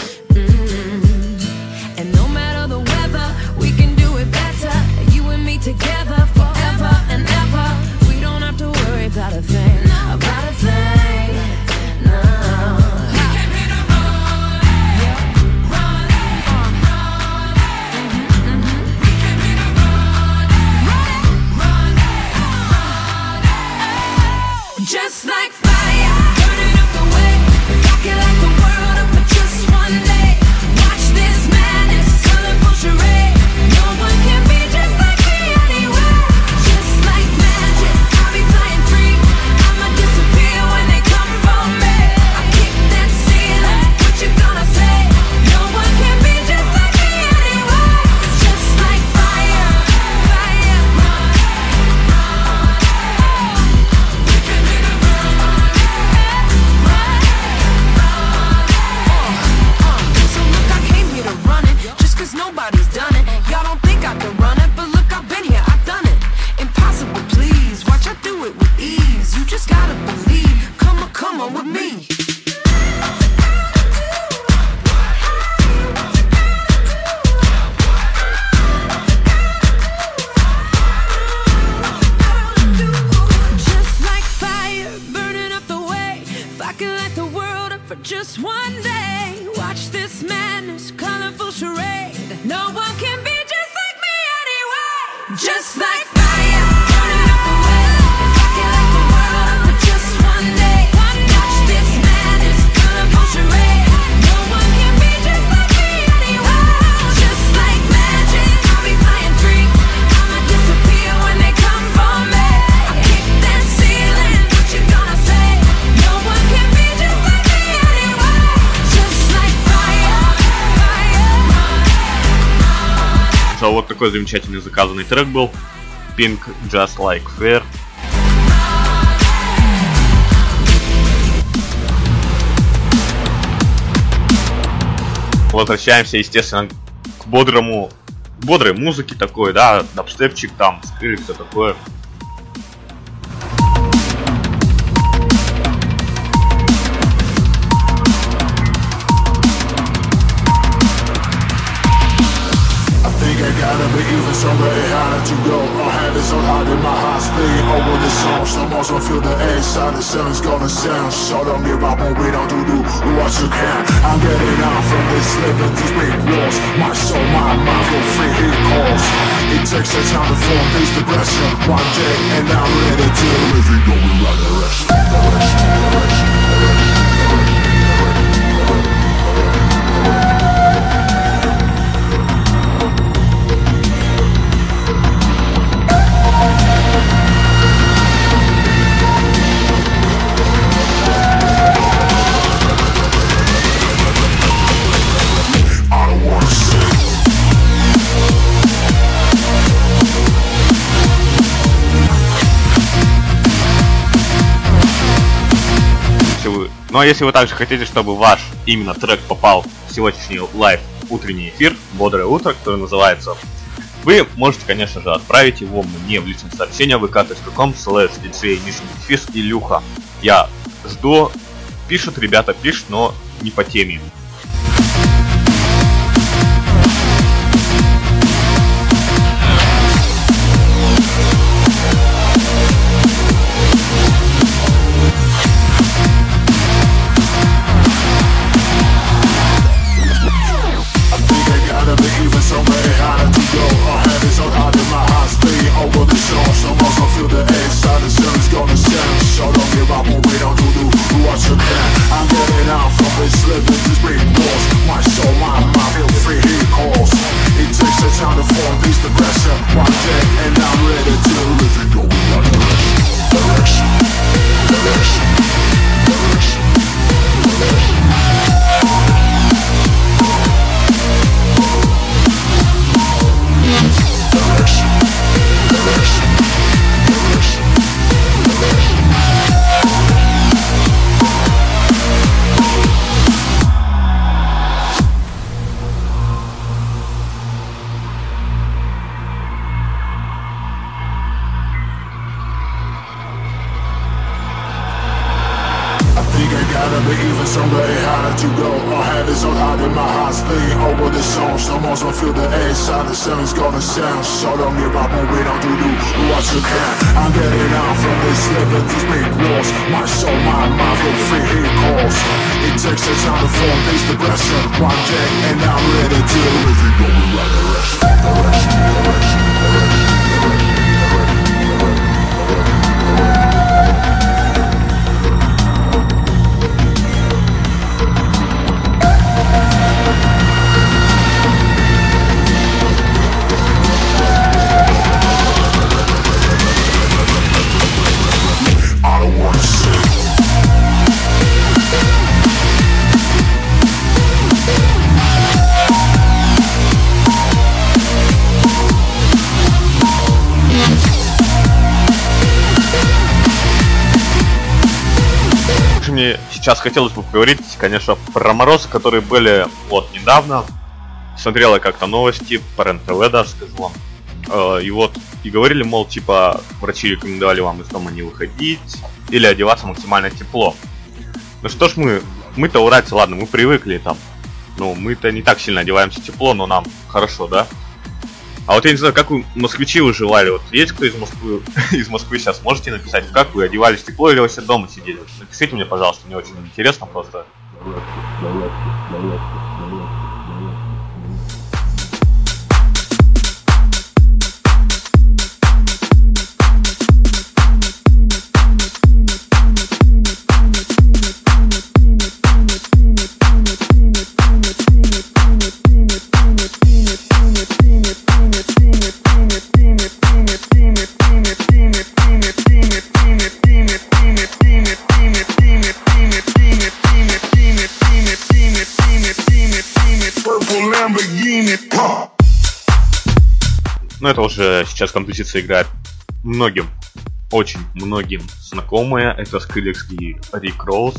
Mm-hmm. And no matter the weather, we can do it better. You and me together forever and ever. We don't have to worry about a thing, about a thing. No. We came here to run, yeah, run, uh, mm-hmm, mm-hmm. We came here to run, run, run, uh, just like fire, burning up the way. If I could light the world up for just one day, watch this madness, colorful charade. No one can be just like me anywhere. Just like magic, I'll be flying free. I'ma disappear when they come for me. I kick that ceiling, what you gonna say? No one can be just like me anywhere. Just like fire, fire, run, run. We came here to run, run, run. So look, I came here to run it, just cause nobody's done it. Y'all don't think I can run it, but look, I've been here, I've done it. Impossible, please, watch I do it with ease. You just gotta believe, come on, come on with me. Just like fire, burning up the way. If I could light the world up for just one day, watch this madness, colorful charade. No one can be just like me anyway. Just like fire, burning up the way. If I could light the world up for just one day, watch this madness, colorful charade. No one can be just like me anyway. Just like magic, I'll be flying free. I'ma disappear when they come for me. I kick that ceiling, what you gonna say? No one can be just like me anyway. Just like fire, fire, run. Что вот такой замечательный заказанный трек был. Pink, Just Like Fire. Возвращаемся, естественно, к бодрому, бодрой музыке такой, да, дабстепчик там, скрили, все такое. I gotta be even stronger, it had to go. I have it so hard in my heart, spinning over the song. Some also feel the edge, side the sun's gonna sound. So don't give up on we don't do, do what you can. I'm getting out from this living, these big walls. My soul, my mind, feel free, it calls. It takes a time to form this depression. One day, and I'm ready to live it, going right direction, direction, direction, direction. Ну а если вы также хотите, чтобы ваш именно трек попал в сегодняшний лайв утренний эфир, бодрое утро, который называется, вы можете, конечно же, отправить его мне в личное сообщение вэ ка точка ком слэш диджей Илюха. Я жду. Пишут, ребята пишут, но не по теме. gotta be even stronger and harder to go. I'll have it so hard in my heart, spinning over the song. Someone's gonna feel the edge, side the sun's gonna sound. So don't give up when we don't do do what you can. I'm getting out from this living, these big walls. My soul, my mind, feel free, he calls. It takes a time to form, face the pressure. One day and I'm ready to live it, go in right direction. Direction, direction, direction. Мне сейчас хотелось бы поговорить, конечно, про морозы, которые были вот недавно. Смотрела как-то новости, по эр эн тэ вэ даже скажу вам. И вот, и говорили, мол, типа, врачи рекомендовали вам из дома не выходить или одеваться максимально тепло. Ну что ж мы, мы-то уральцы, ладно, мы привыкли там. Ну, мы-то не так сильно одеваемся тепло, но нам хорошо, да? А вот я не знаю, как вы, москвичи, выживали? Вот есть кто из Москвы, из Москвы сейчас? Можете написать, как вы одевались тепло или вообще дома сидели? Напишите мне, пожалуйста, мне очень интересно просто. Но это уже сейчас композиция играет многим, очень многим знакомая. Это Skrillex и Rick Ross.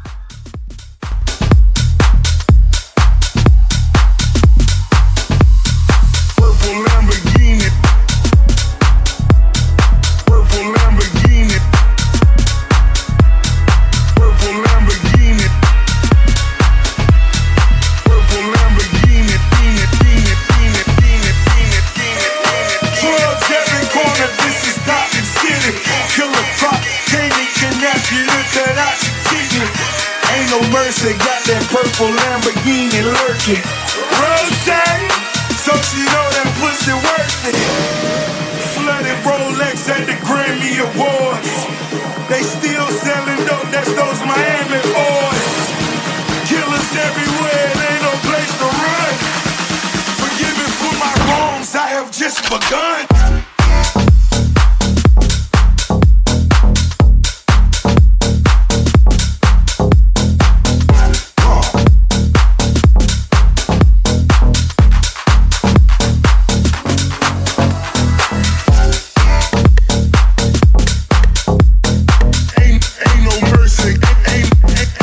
Got that purple Lamborghini lurking. Rose, so she know that pussy worth it. Flooded Rolex at the Grammy Awards. They still selling dope, that's those Miami boys. Killers everywhere, it ain't no place to run. Forgive me for my wrongs, I have just begun. Ain't, ain't no mercy, ain't, ain't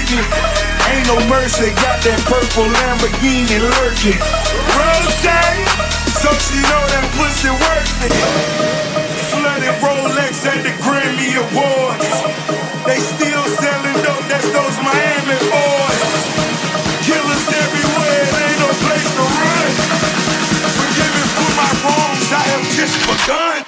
working. Ain't no mercy, got that purple Lamborghini lurking. Rose, so she know that pussy worth it. Flooded Rolex at the Grammy Awards. They still selling dope, that's those Miami boys. Killers everywhere, it ain't no place to run. Forgive me for my wrongs, I have just begun.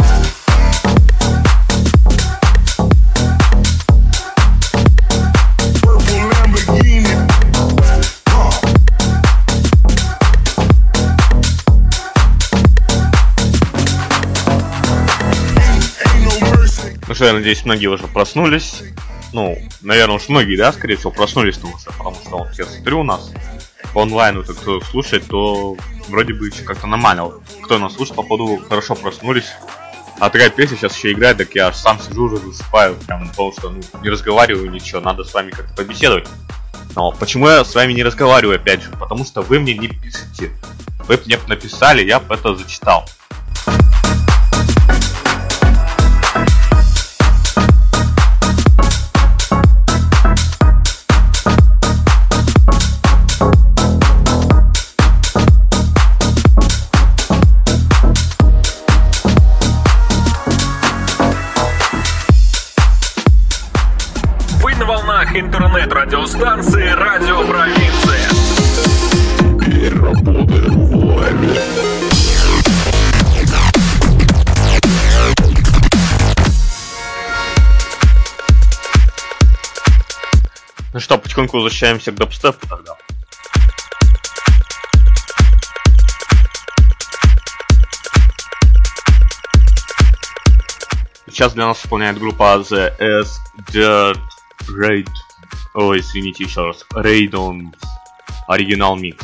Ну что, я надеюсь, многие уже проснулись. Ну, наверное, уж многие, да, скорее всего, проснулись-то уже, потому что вот я смотрю у нас по онлайну, то кто слушает, то вроде бы еще как-то нормально. Вот, кто нас слушает, походу, хорошо проснулись. А такая песня сейчас еще играет, так я аж сам сижу уже засыпаю, прям, потому что, ну, не разговариваю ничего, надо с вами как-то побеседовать. Но почему я с вами не разговариваю, опять же? Потому что вы мне не пишете. Вы мне написали, я бы это зачитал. Интернет-радиостанции «Радио Провинция». И работаем в лайве. Ну что, потихоньку возвращаемся к дабстепу тогда. Сейчас для нас исполняет группа The S Dirt Raid. Ой, извините еще раз. Raidons. Оригинал микс.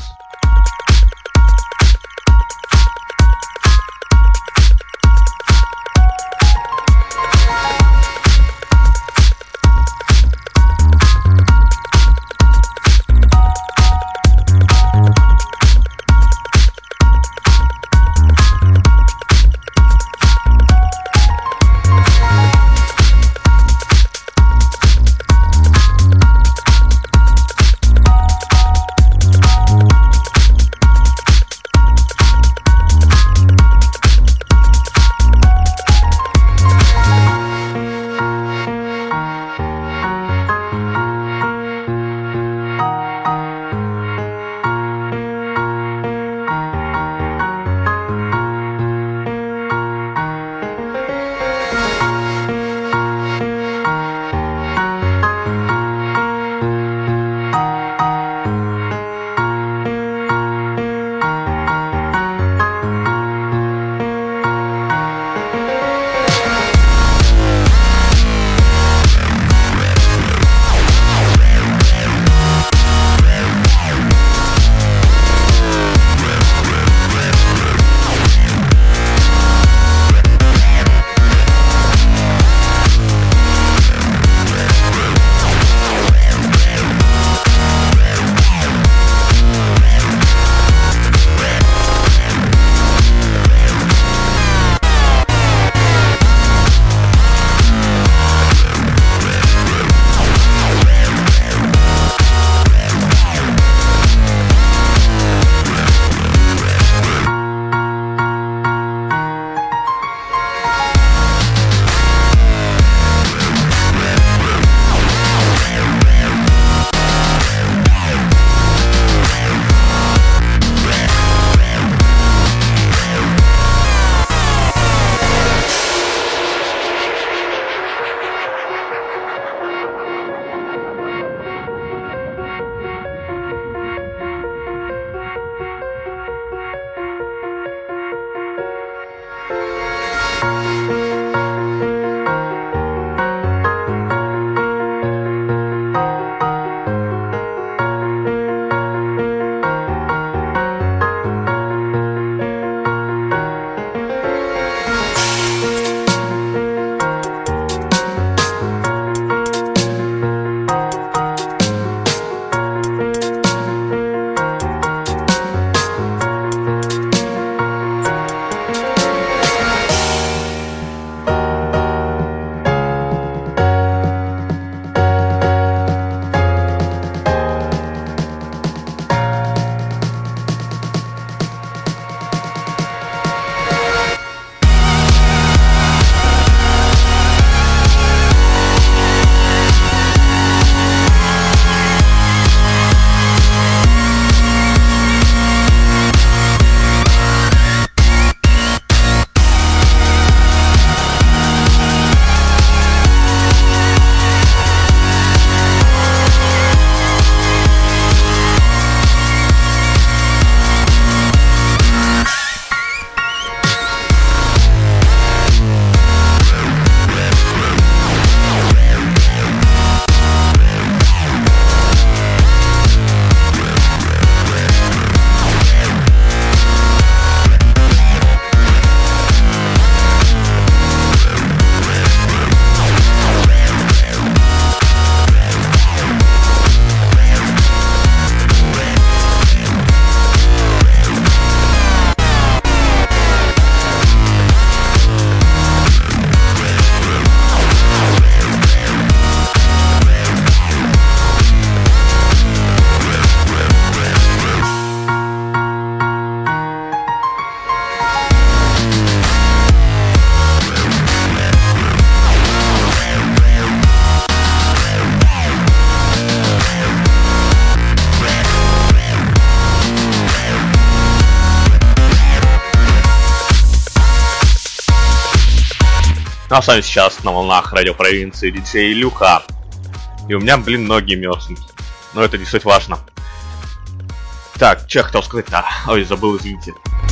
Ну а с вами сейчас на волнах радио провинции диджей Илюха. И у меня, блин, ноги мерзнут. Но это не суть важно. Так, что я хотел сказать-то? Ой, забыл, извините.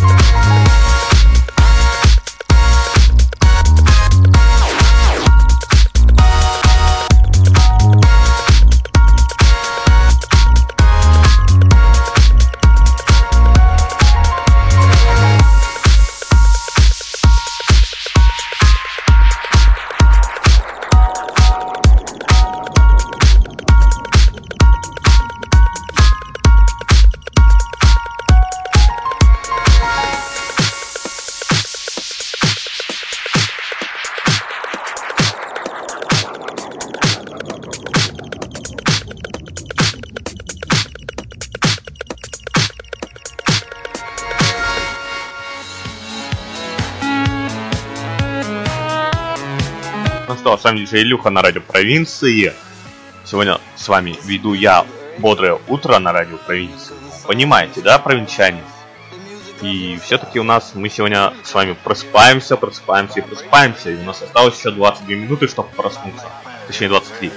Ну что, с вами диджей Илюха на радио провинции. Сегодня с вами веду я бодрое утро на радио провинции. Понимаете, да, провинчане? И все-таки у нас мы сегодня с вами просыпаемся, просыпаемся и просыпаемся. И у нас осталось еще двадцать две минуты, чтобы проснуться. Точнее, двадцать три.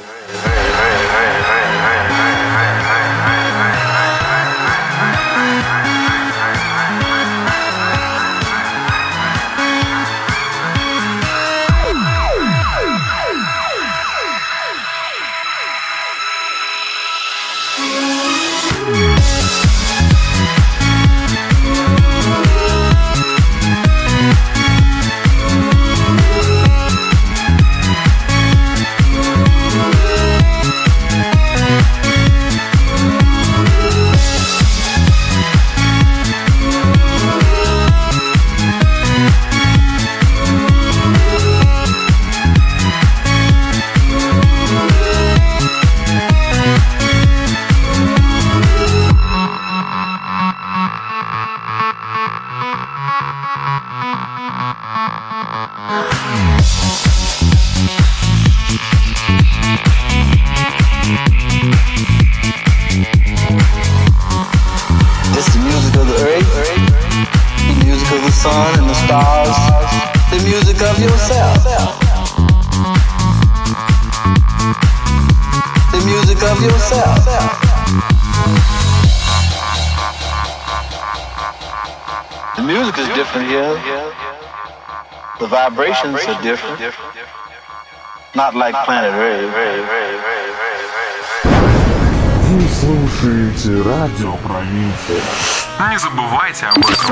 The vibrations are different, not like planet Earth. Вы слушаете радио провинция. Не забывайте об этом.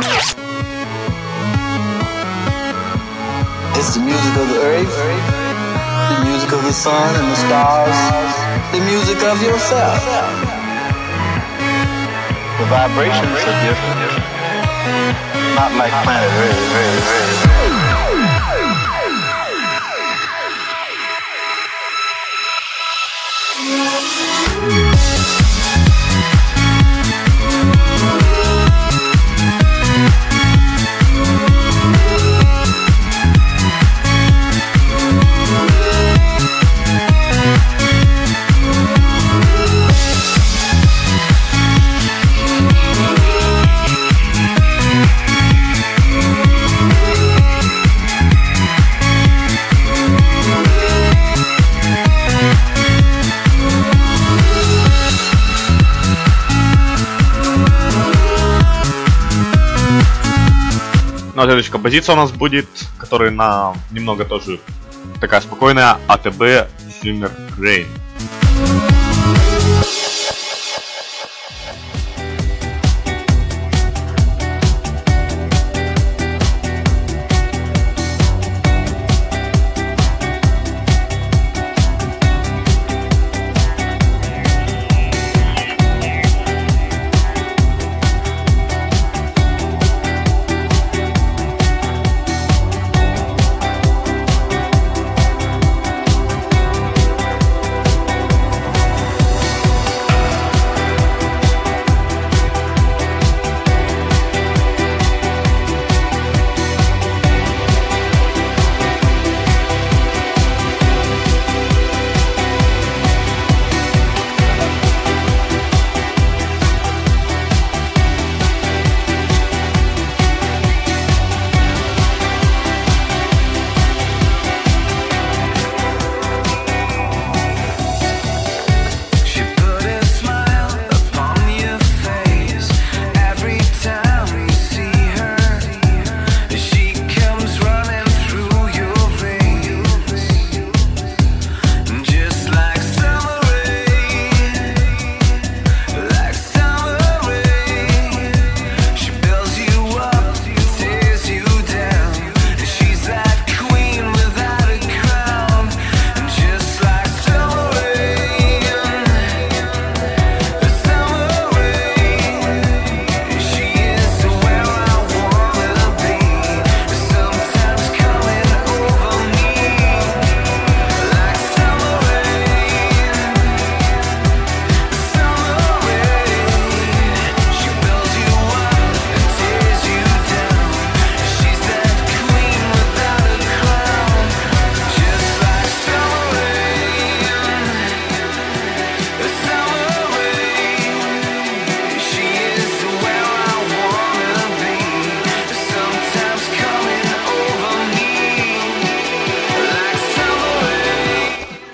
It's the music of the earth, the music of the sun and the stars, the music of yourself. The vibrations are different, not like planet Earth. Ну, а следующая композиция у нас будет, которая на немного тоже такая спокойная, АТБ Shimmer Rain.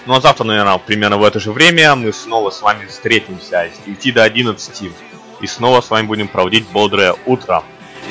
Ну а завтра, наверное, примерно в это же время мы снова с вами встретимся с девяти до одиннадцати. И снова с вами будем проводить бодрое утро.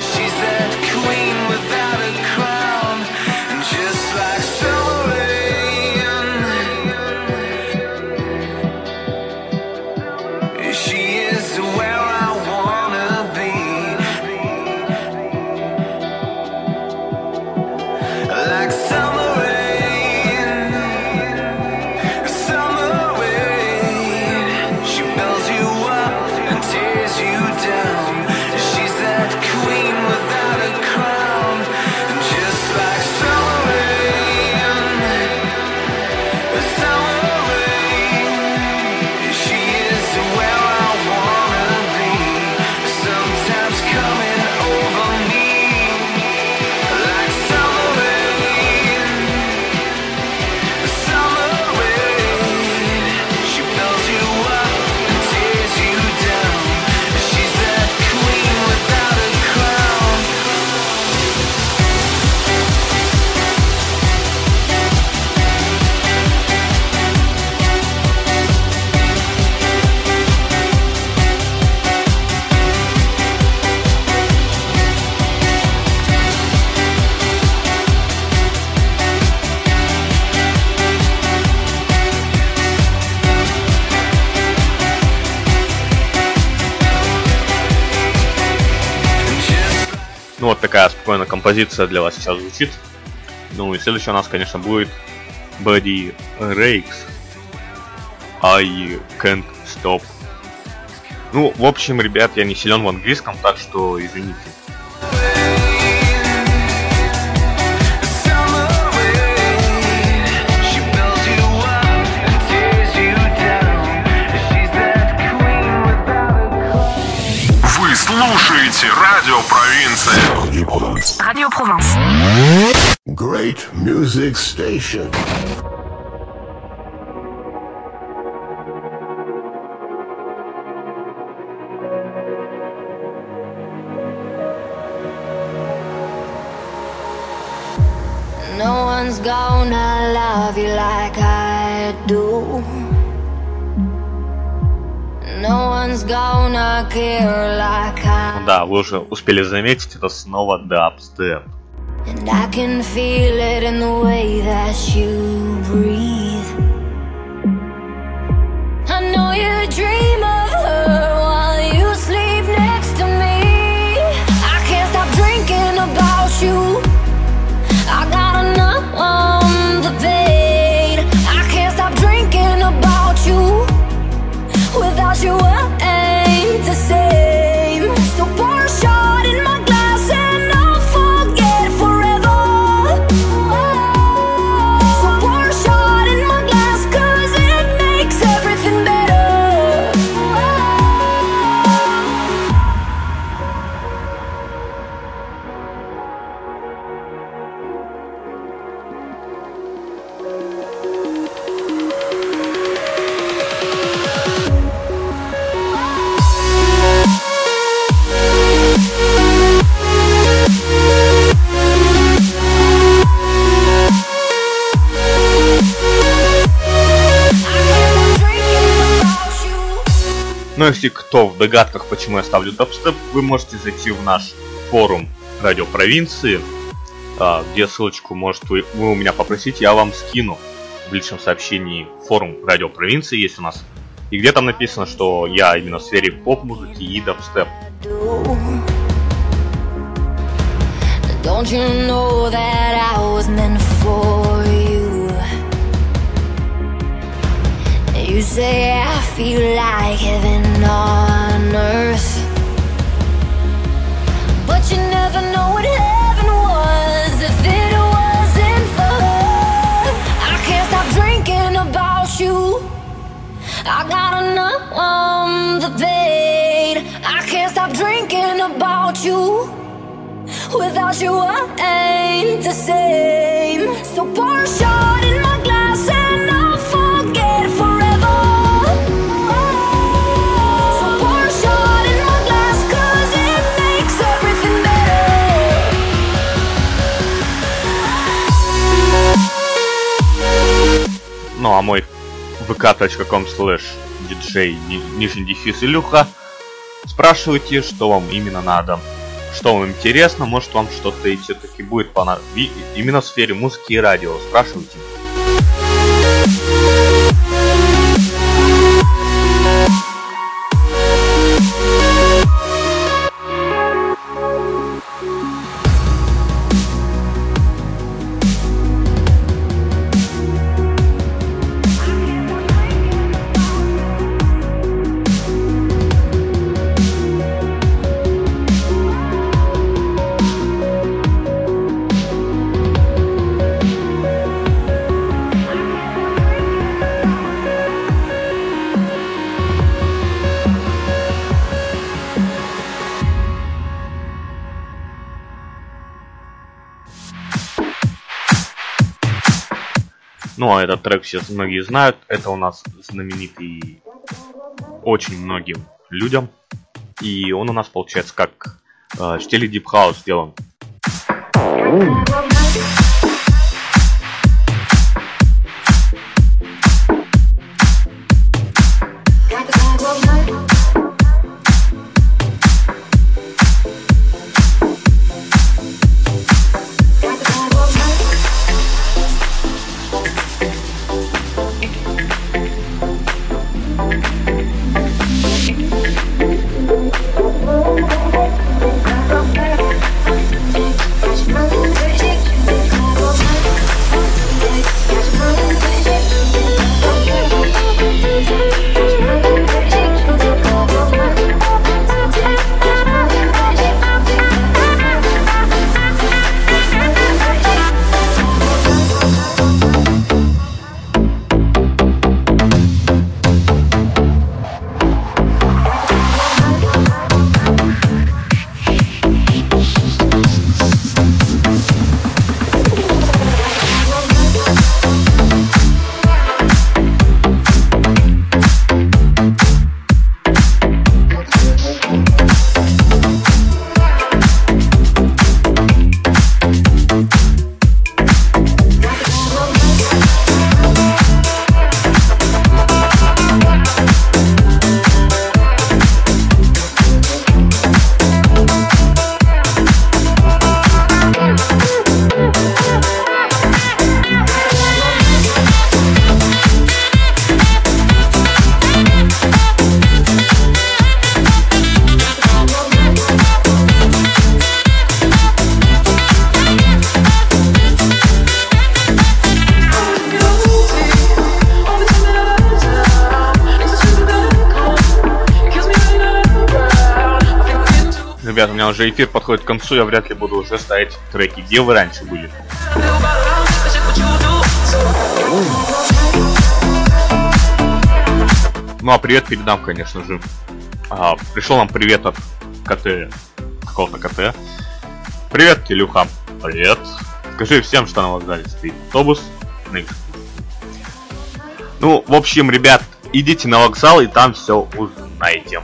Ну вот такая спокойная композиция для вас сейчас звучит. Ну и следующая у нас, конечно, будет Body Rakes I Can't Stop. Ну, в общем, ребят, я не силен в английском, так что извините. Слушайте Радио Провинция. Radio Provence. Great music station. No one's gonna love you like I do. No one's gonna care like I. Да, вы уже успели заметить, это снова дабстеп. And I can feel it in the way that you breathe. I know you dream of her while you sleep next to me. I can't stop drinking about you. I gotta numb the pain. I can't stop drinking about you. Without you I ain't the same. So pour a shot in my glass and I'll forget forever. So pour a shot in my glass, cause it makes everything better. Но если кто в догадках, почему я ставлю дабстеп, вы можете зайти в наш форум Радио Провинции, где ссылочку, может, вы, вы у меня попросите, я вам скину в личном сообщении форум Радио Провинции есть у нас. И где там написано, что я именно в сфере поп-музыки и дабстеп. Don't you know that I was meant for you? You say I feel like heaven on earth, but you never know what heaven was if it wasn't for her. I can't stop drinking about you. I gotta numb the pain. I can't stop drinking about you. Without you I ain't the same. So pour a shot in my glass and I'll forget forever. So pour a shot in my glass, cause it makes everything better. Ну а мой vk.com слэш диджей нижний дефис Илюха. Спрашивайте, что вам именно надо, что вам интересно, может вам что-то и все-таки будет по именно в сфере музыки и радио. Спрашивайте. Ну, а этот трек все многие знают. Это у нас знаменитый очень многим людям. И он у нас получается как э, в стиле Deep House сделан. Ребята, у меня уже эфир подходит к концу, я вряд ли буду уже ставить треки. Где вы раньше были? Ну а привет передам, конечно же. А, пришел нам привет от КТ. Какого-то КТ. Привет, Илюха. Привет. Скажи всем, что на вокзале стоит автобус. Ну, в общем, ребят, идите на вокзал и там все узнаете.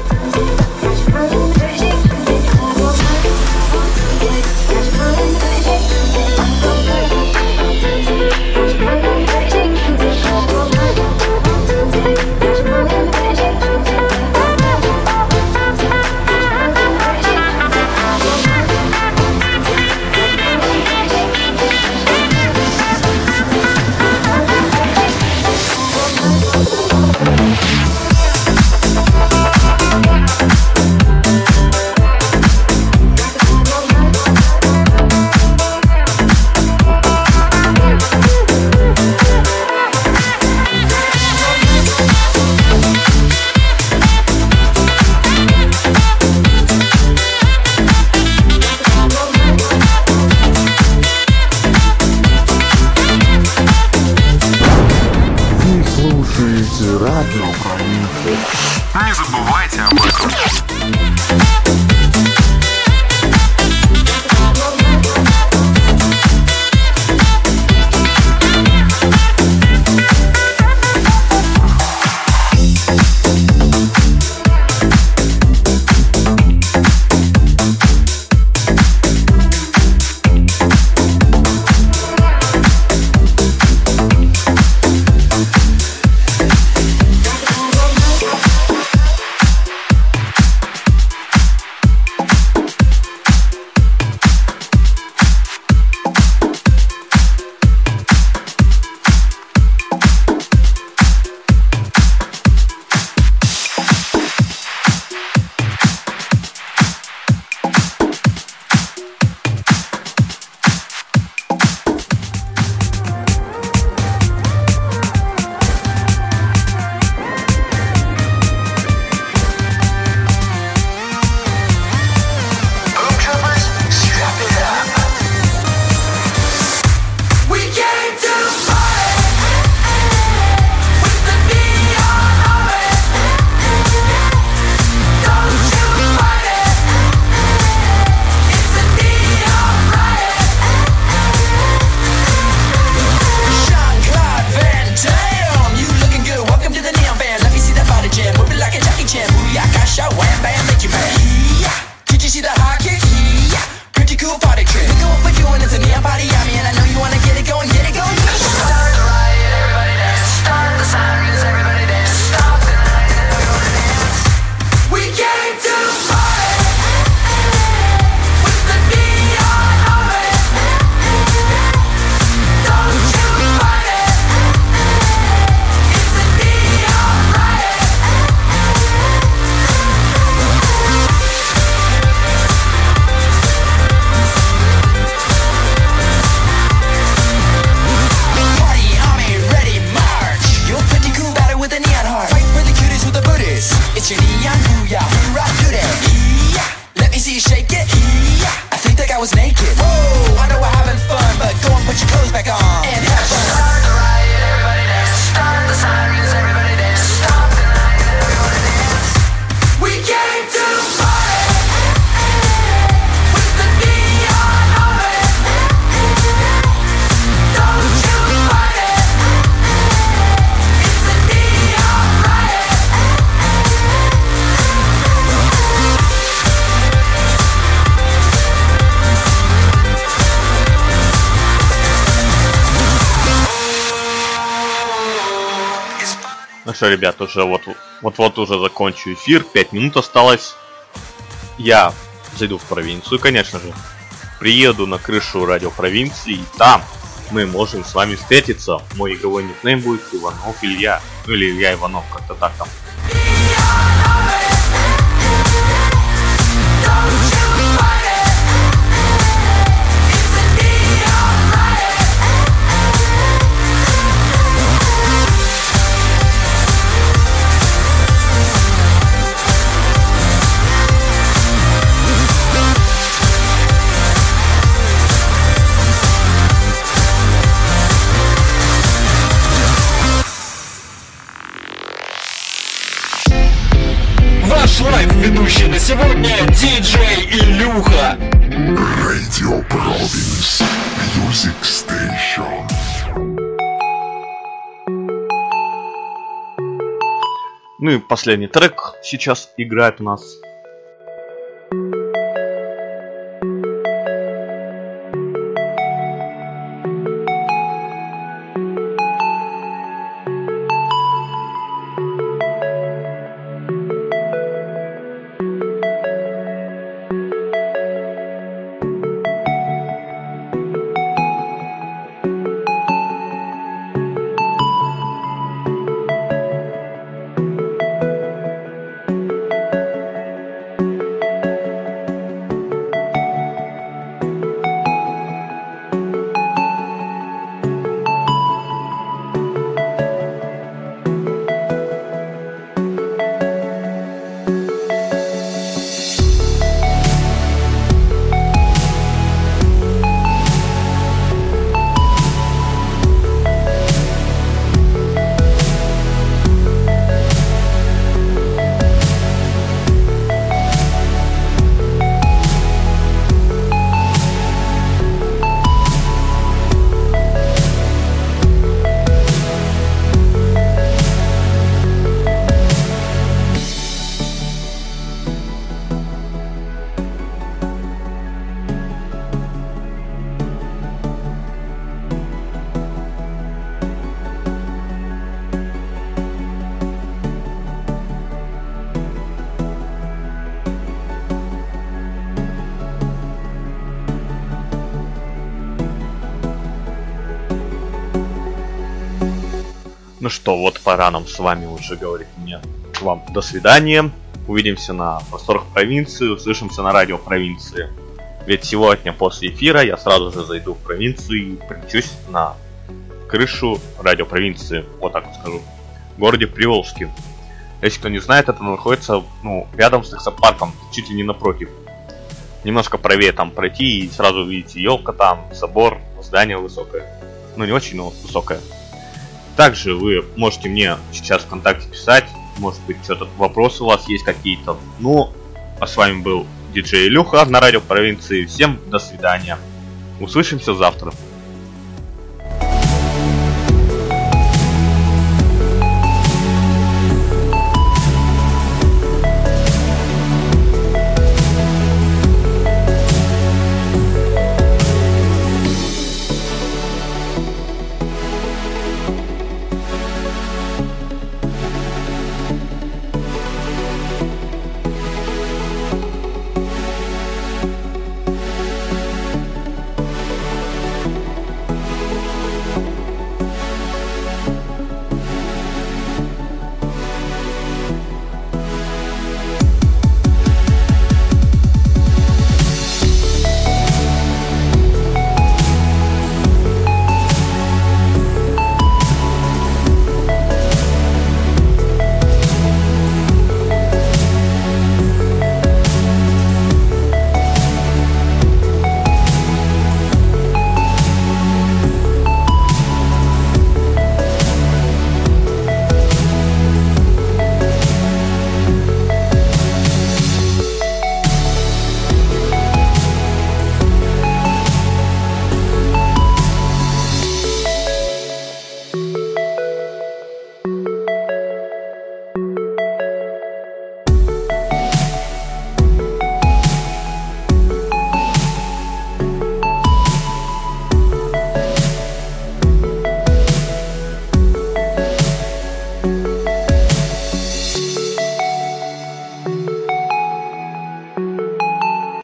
Не забывайте об этом. Ну что, ребят, уже вот, вот-вот уже закончу эфир, пять минут осталось. Я зайду в провинцию, конечно же. Приеду на крышу радио провинции, и там мы можем с вами встретиться. Мой игровой никнейм будет Иванов Илья. Ну или Илья Иванов, как-то так там. Ваш лайв-ведущий на сегодня диджей Илюха. Radio Province Music Station. Ну и последний трек сейчас играет у нас. Ну что, вот пора нам с вами уже говорить мне к вам до свидания. Увидимся на просторах провинции, услышимся на радио провинции. Ведь сегодня после эфира я сразу же зайду в провинцию и примчусь на крышу радио провинции, вот так вот скажу, в городе Приволжске. Если кто не знает, это находится ну, рядом с таксопарком, чуть ли не напротив. Немножко правее там пройти и сразу увидите елка там, собор, здание высокое. Ну не очень, но высокое. Также вы можете мне сейчас ВКонтакте писать, может быть что-то вопросы у вас есть какие-то. Ну, а с вами был диджей Илюха на радио провинции. Всем до свидания. Услышимся завтра.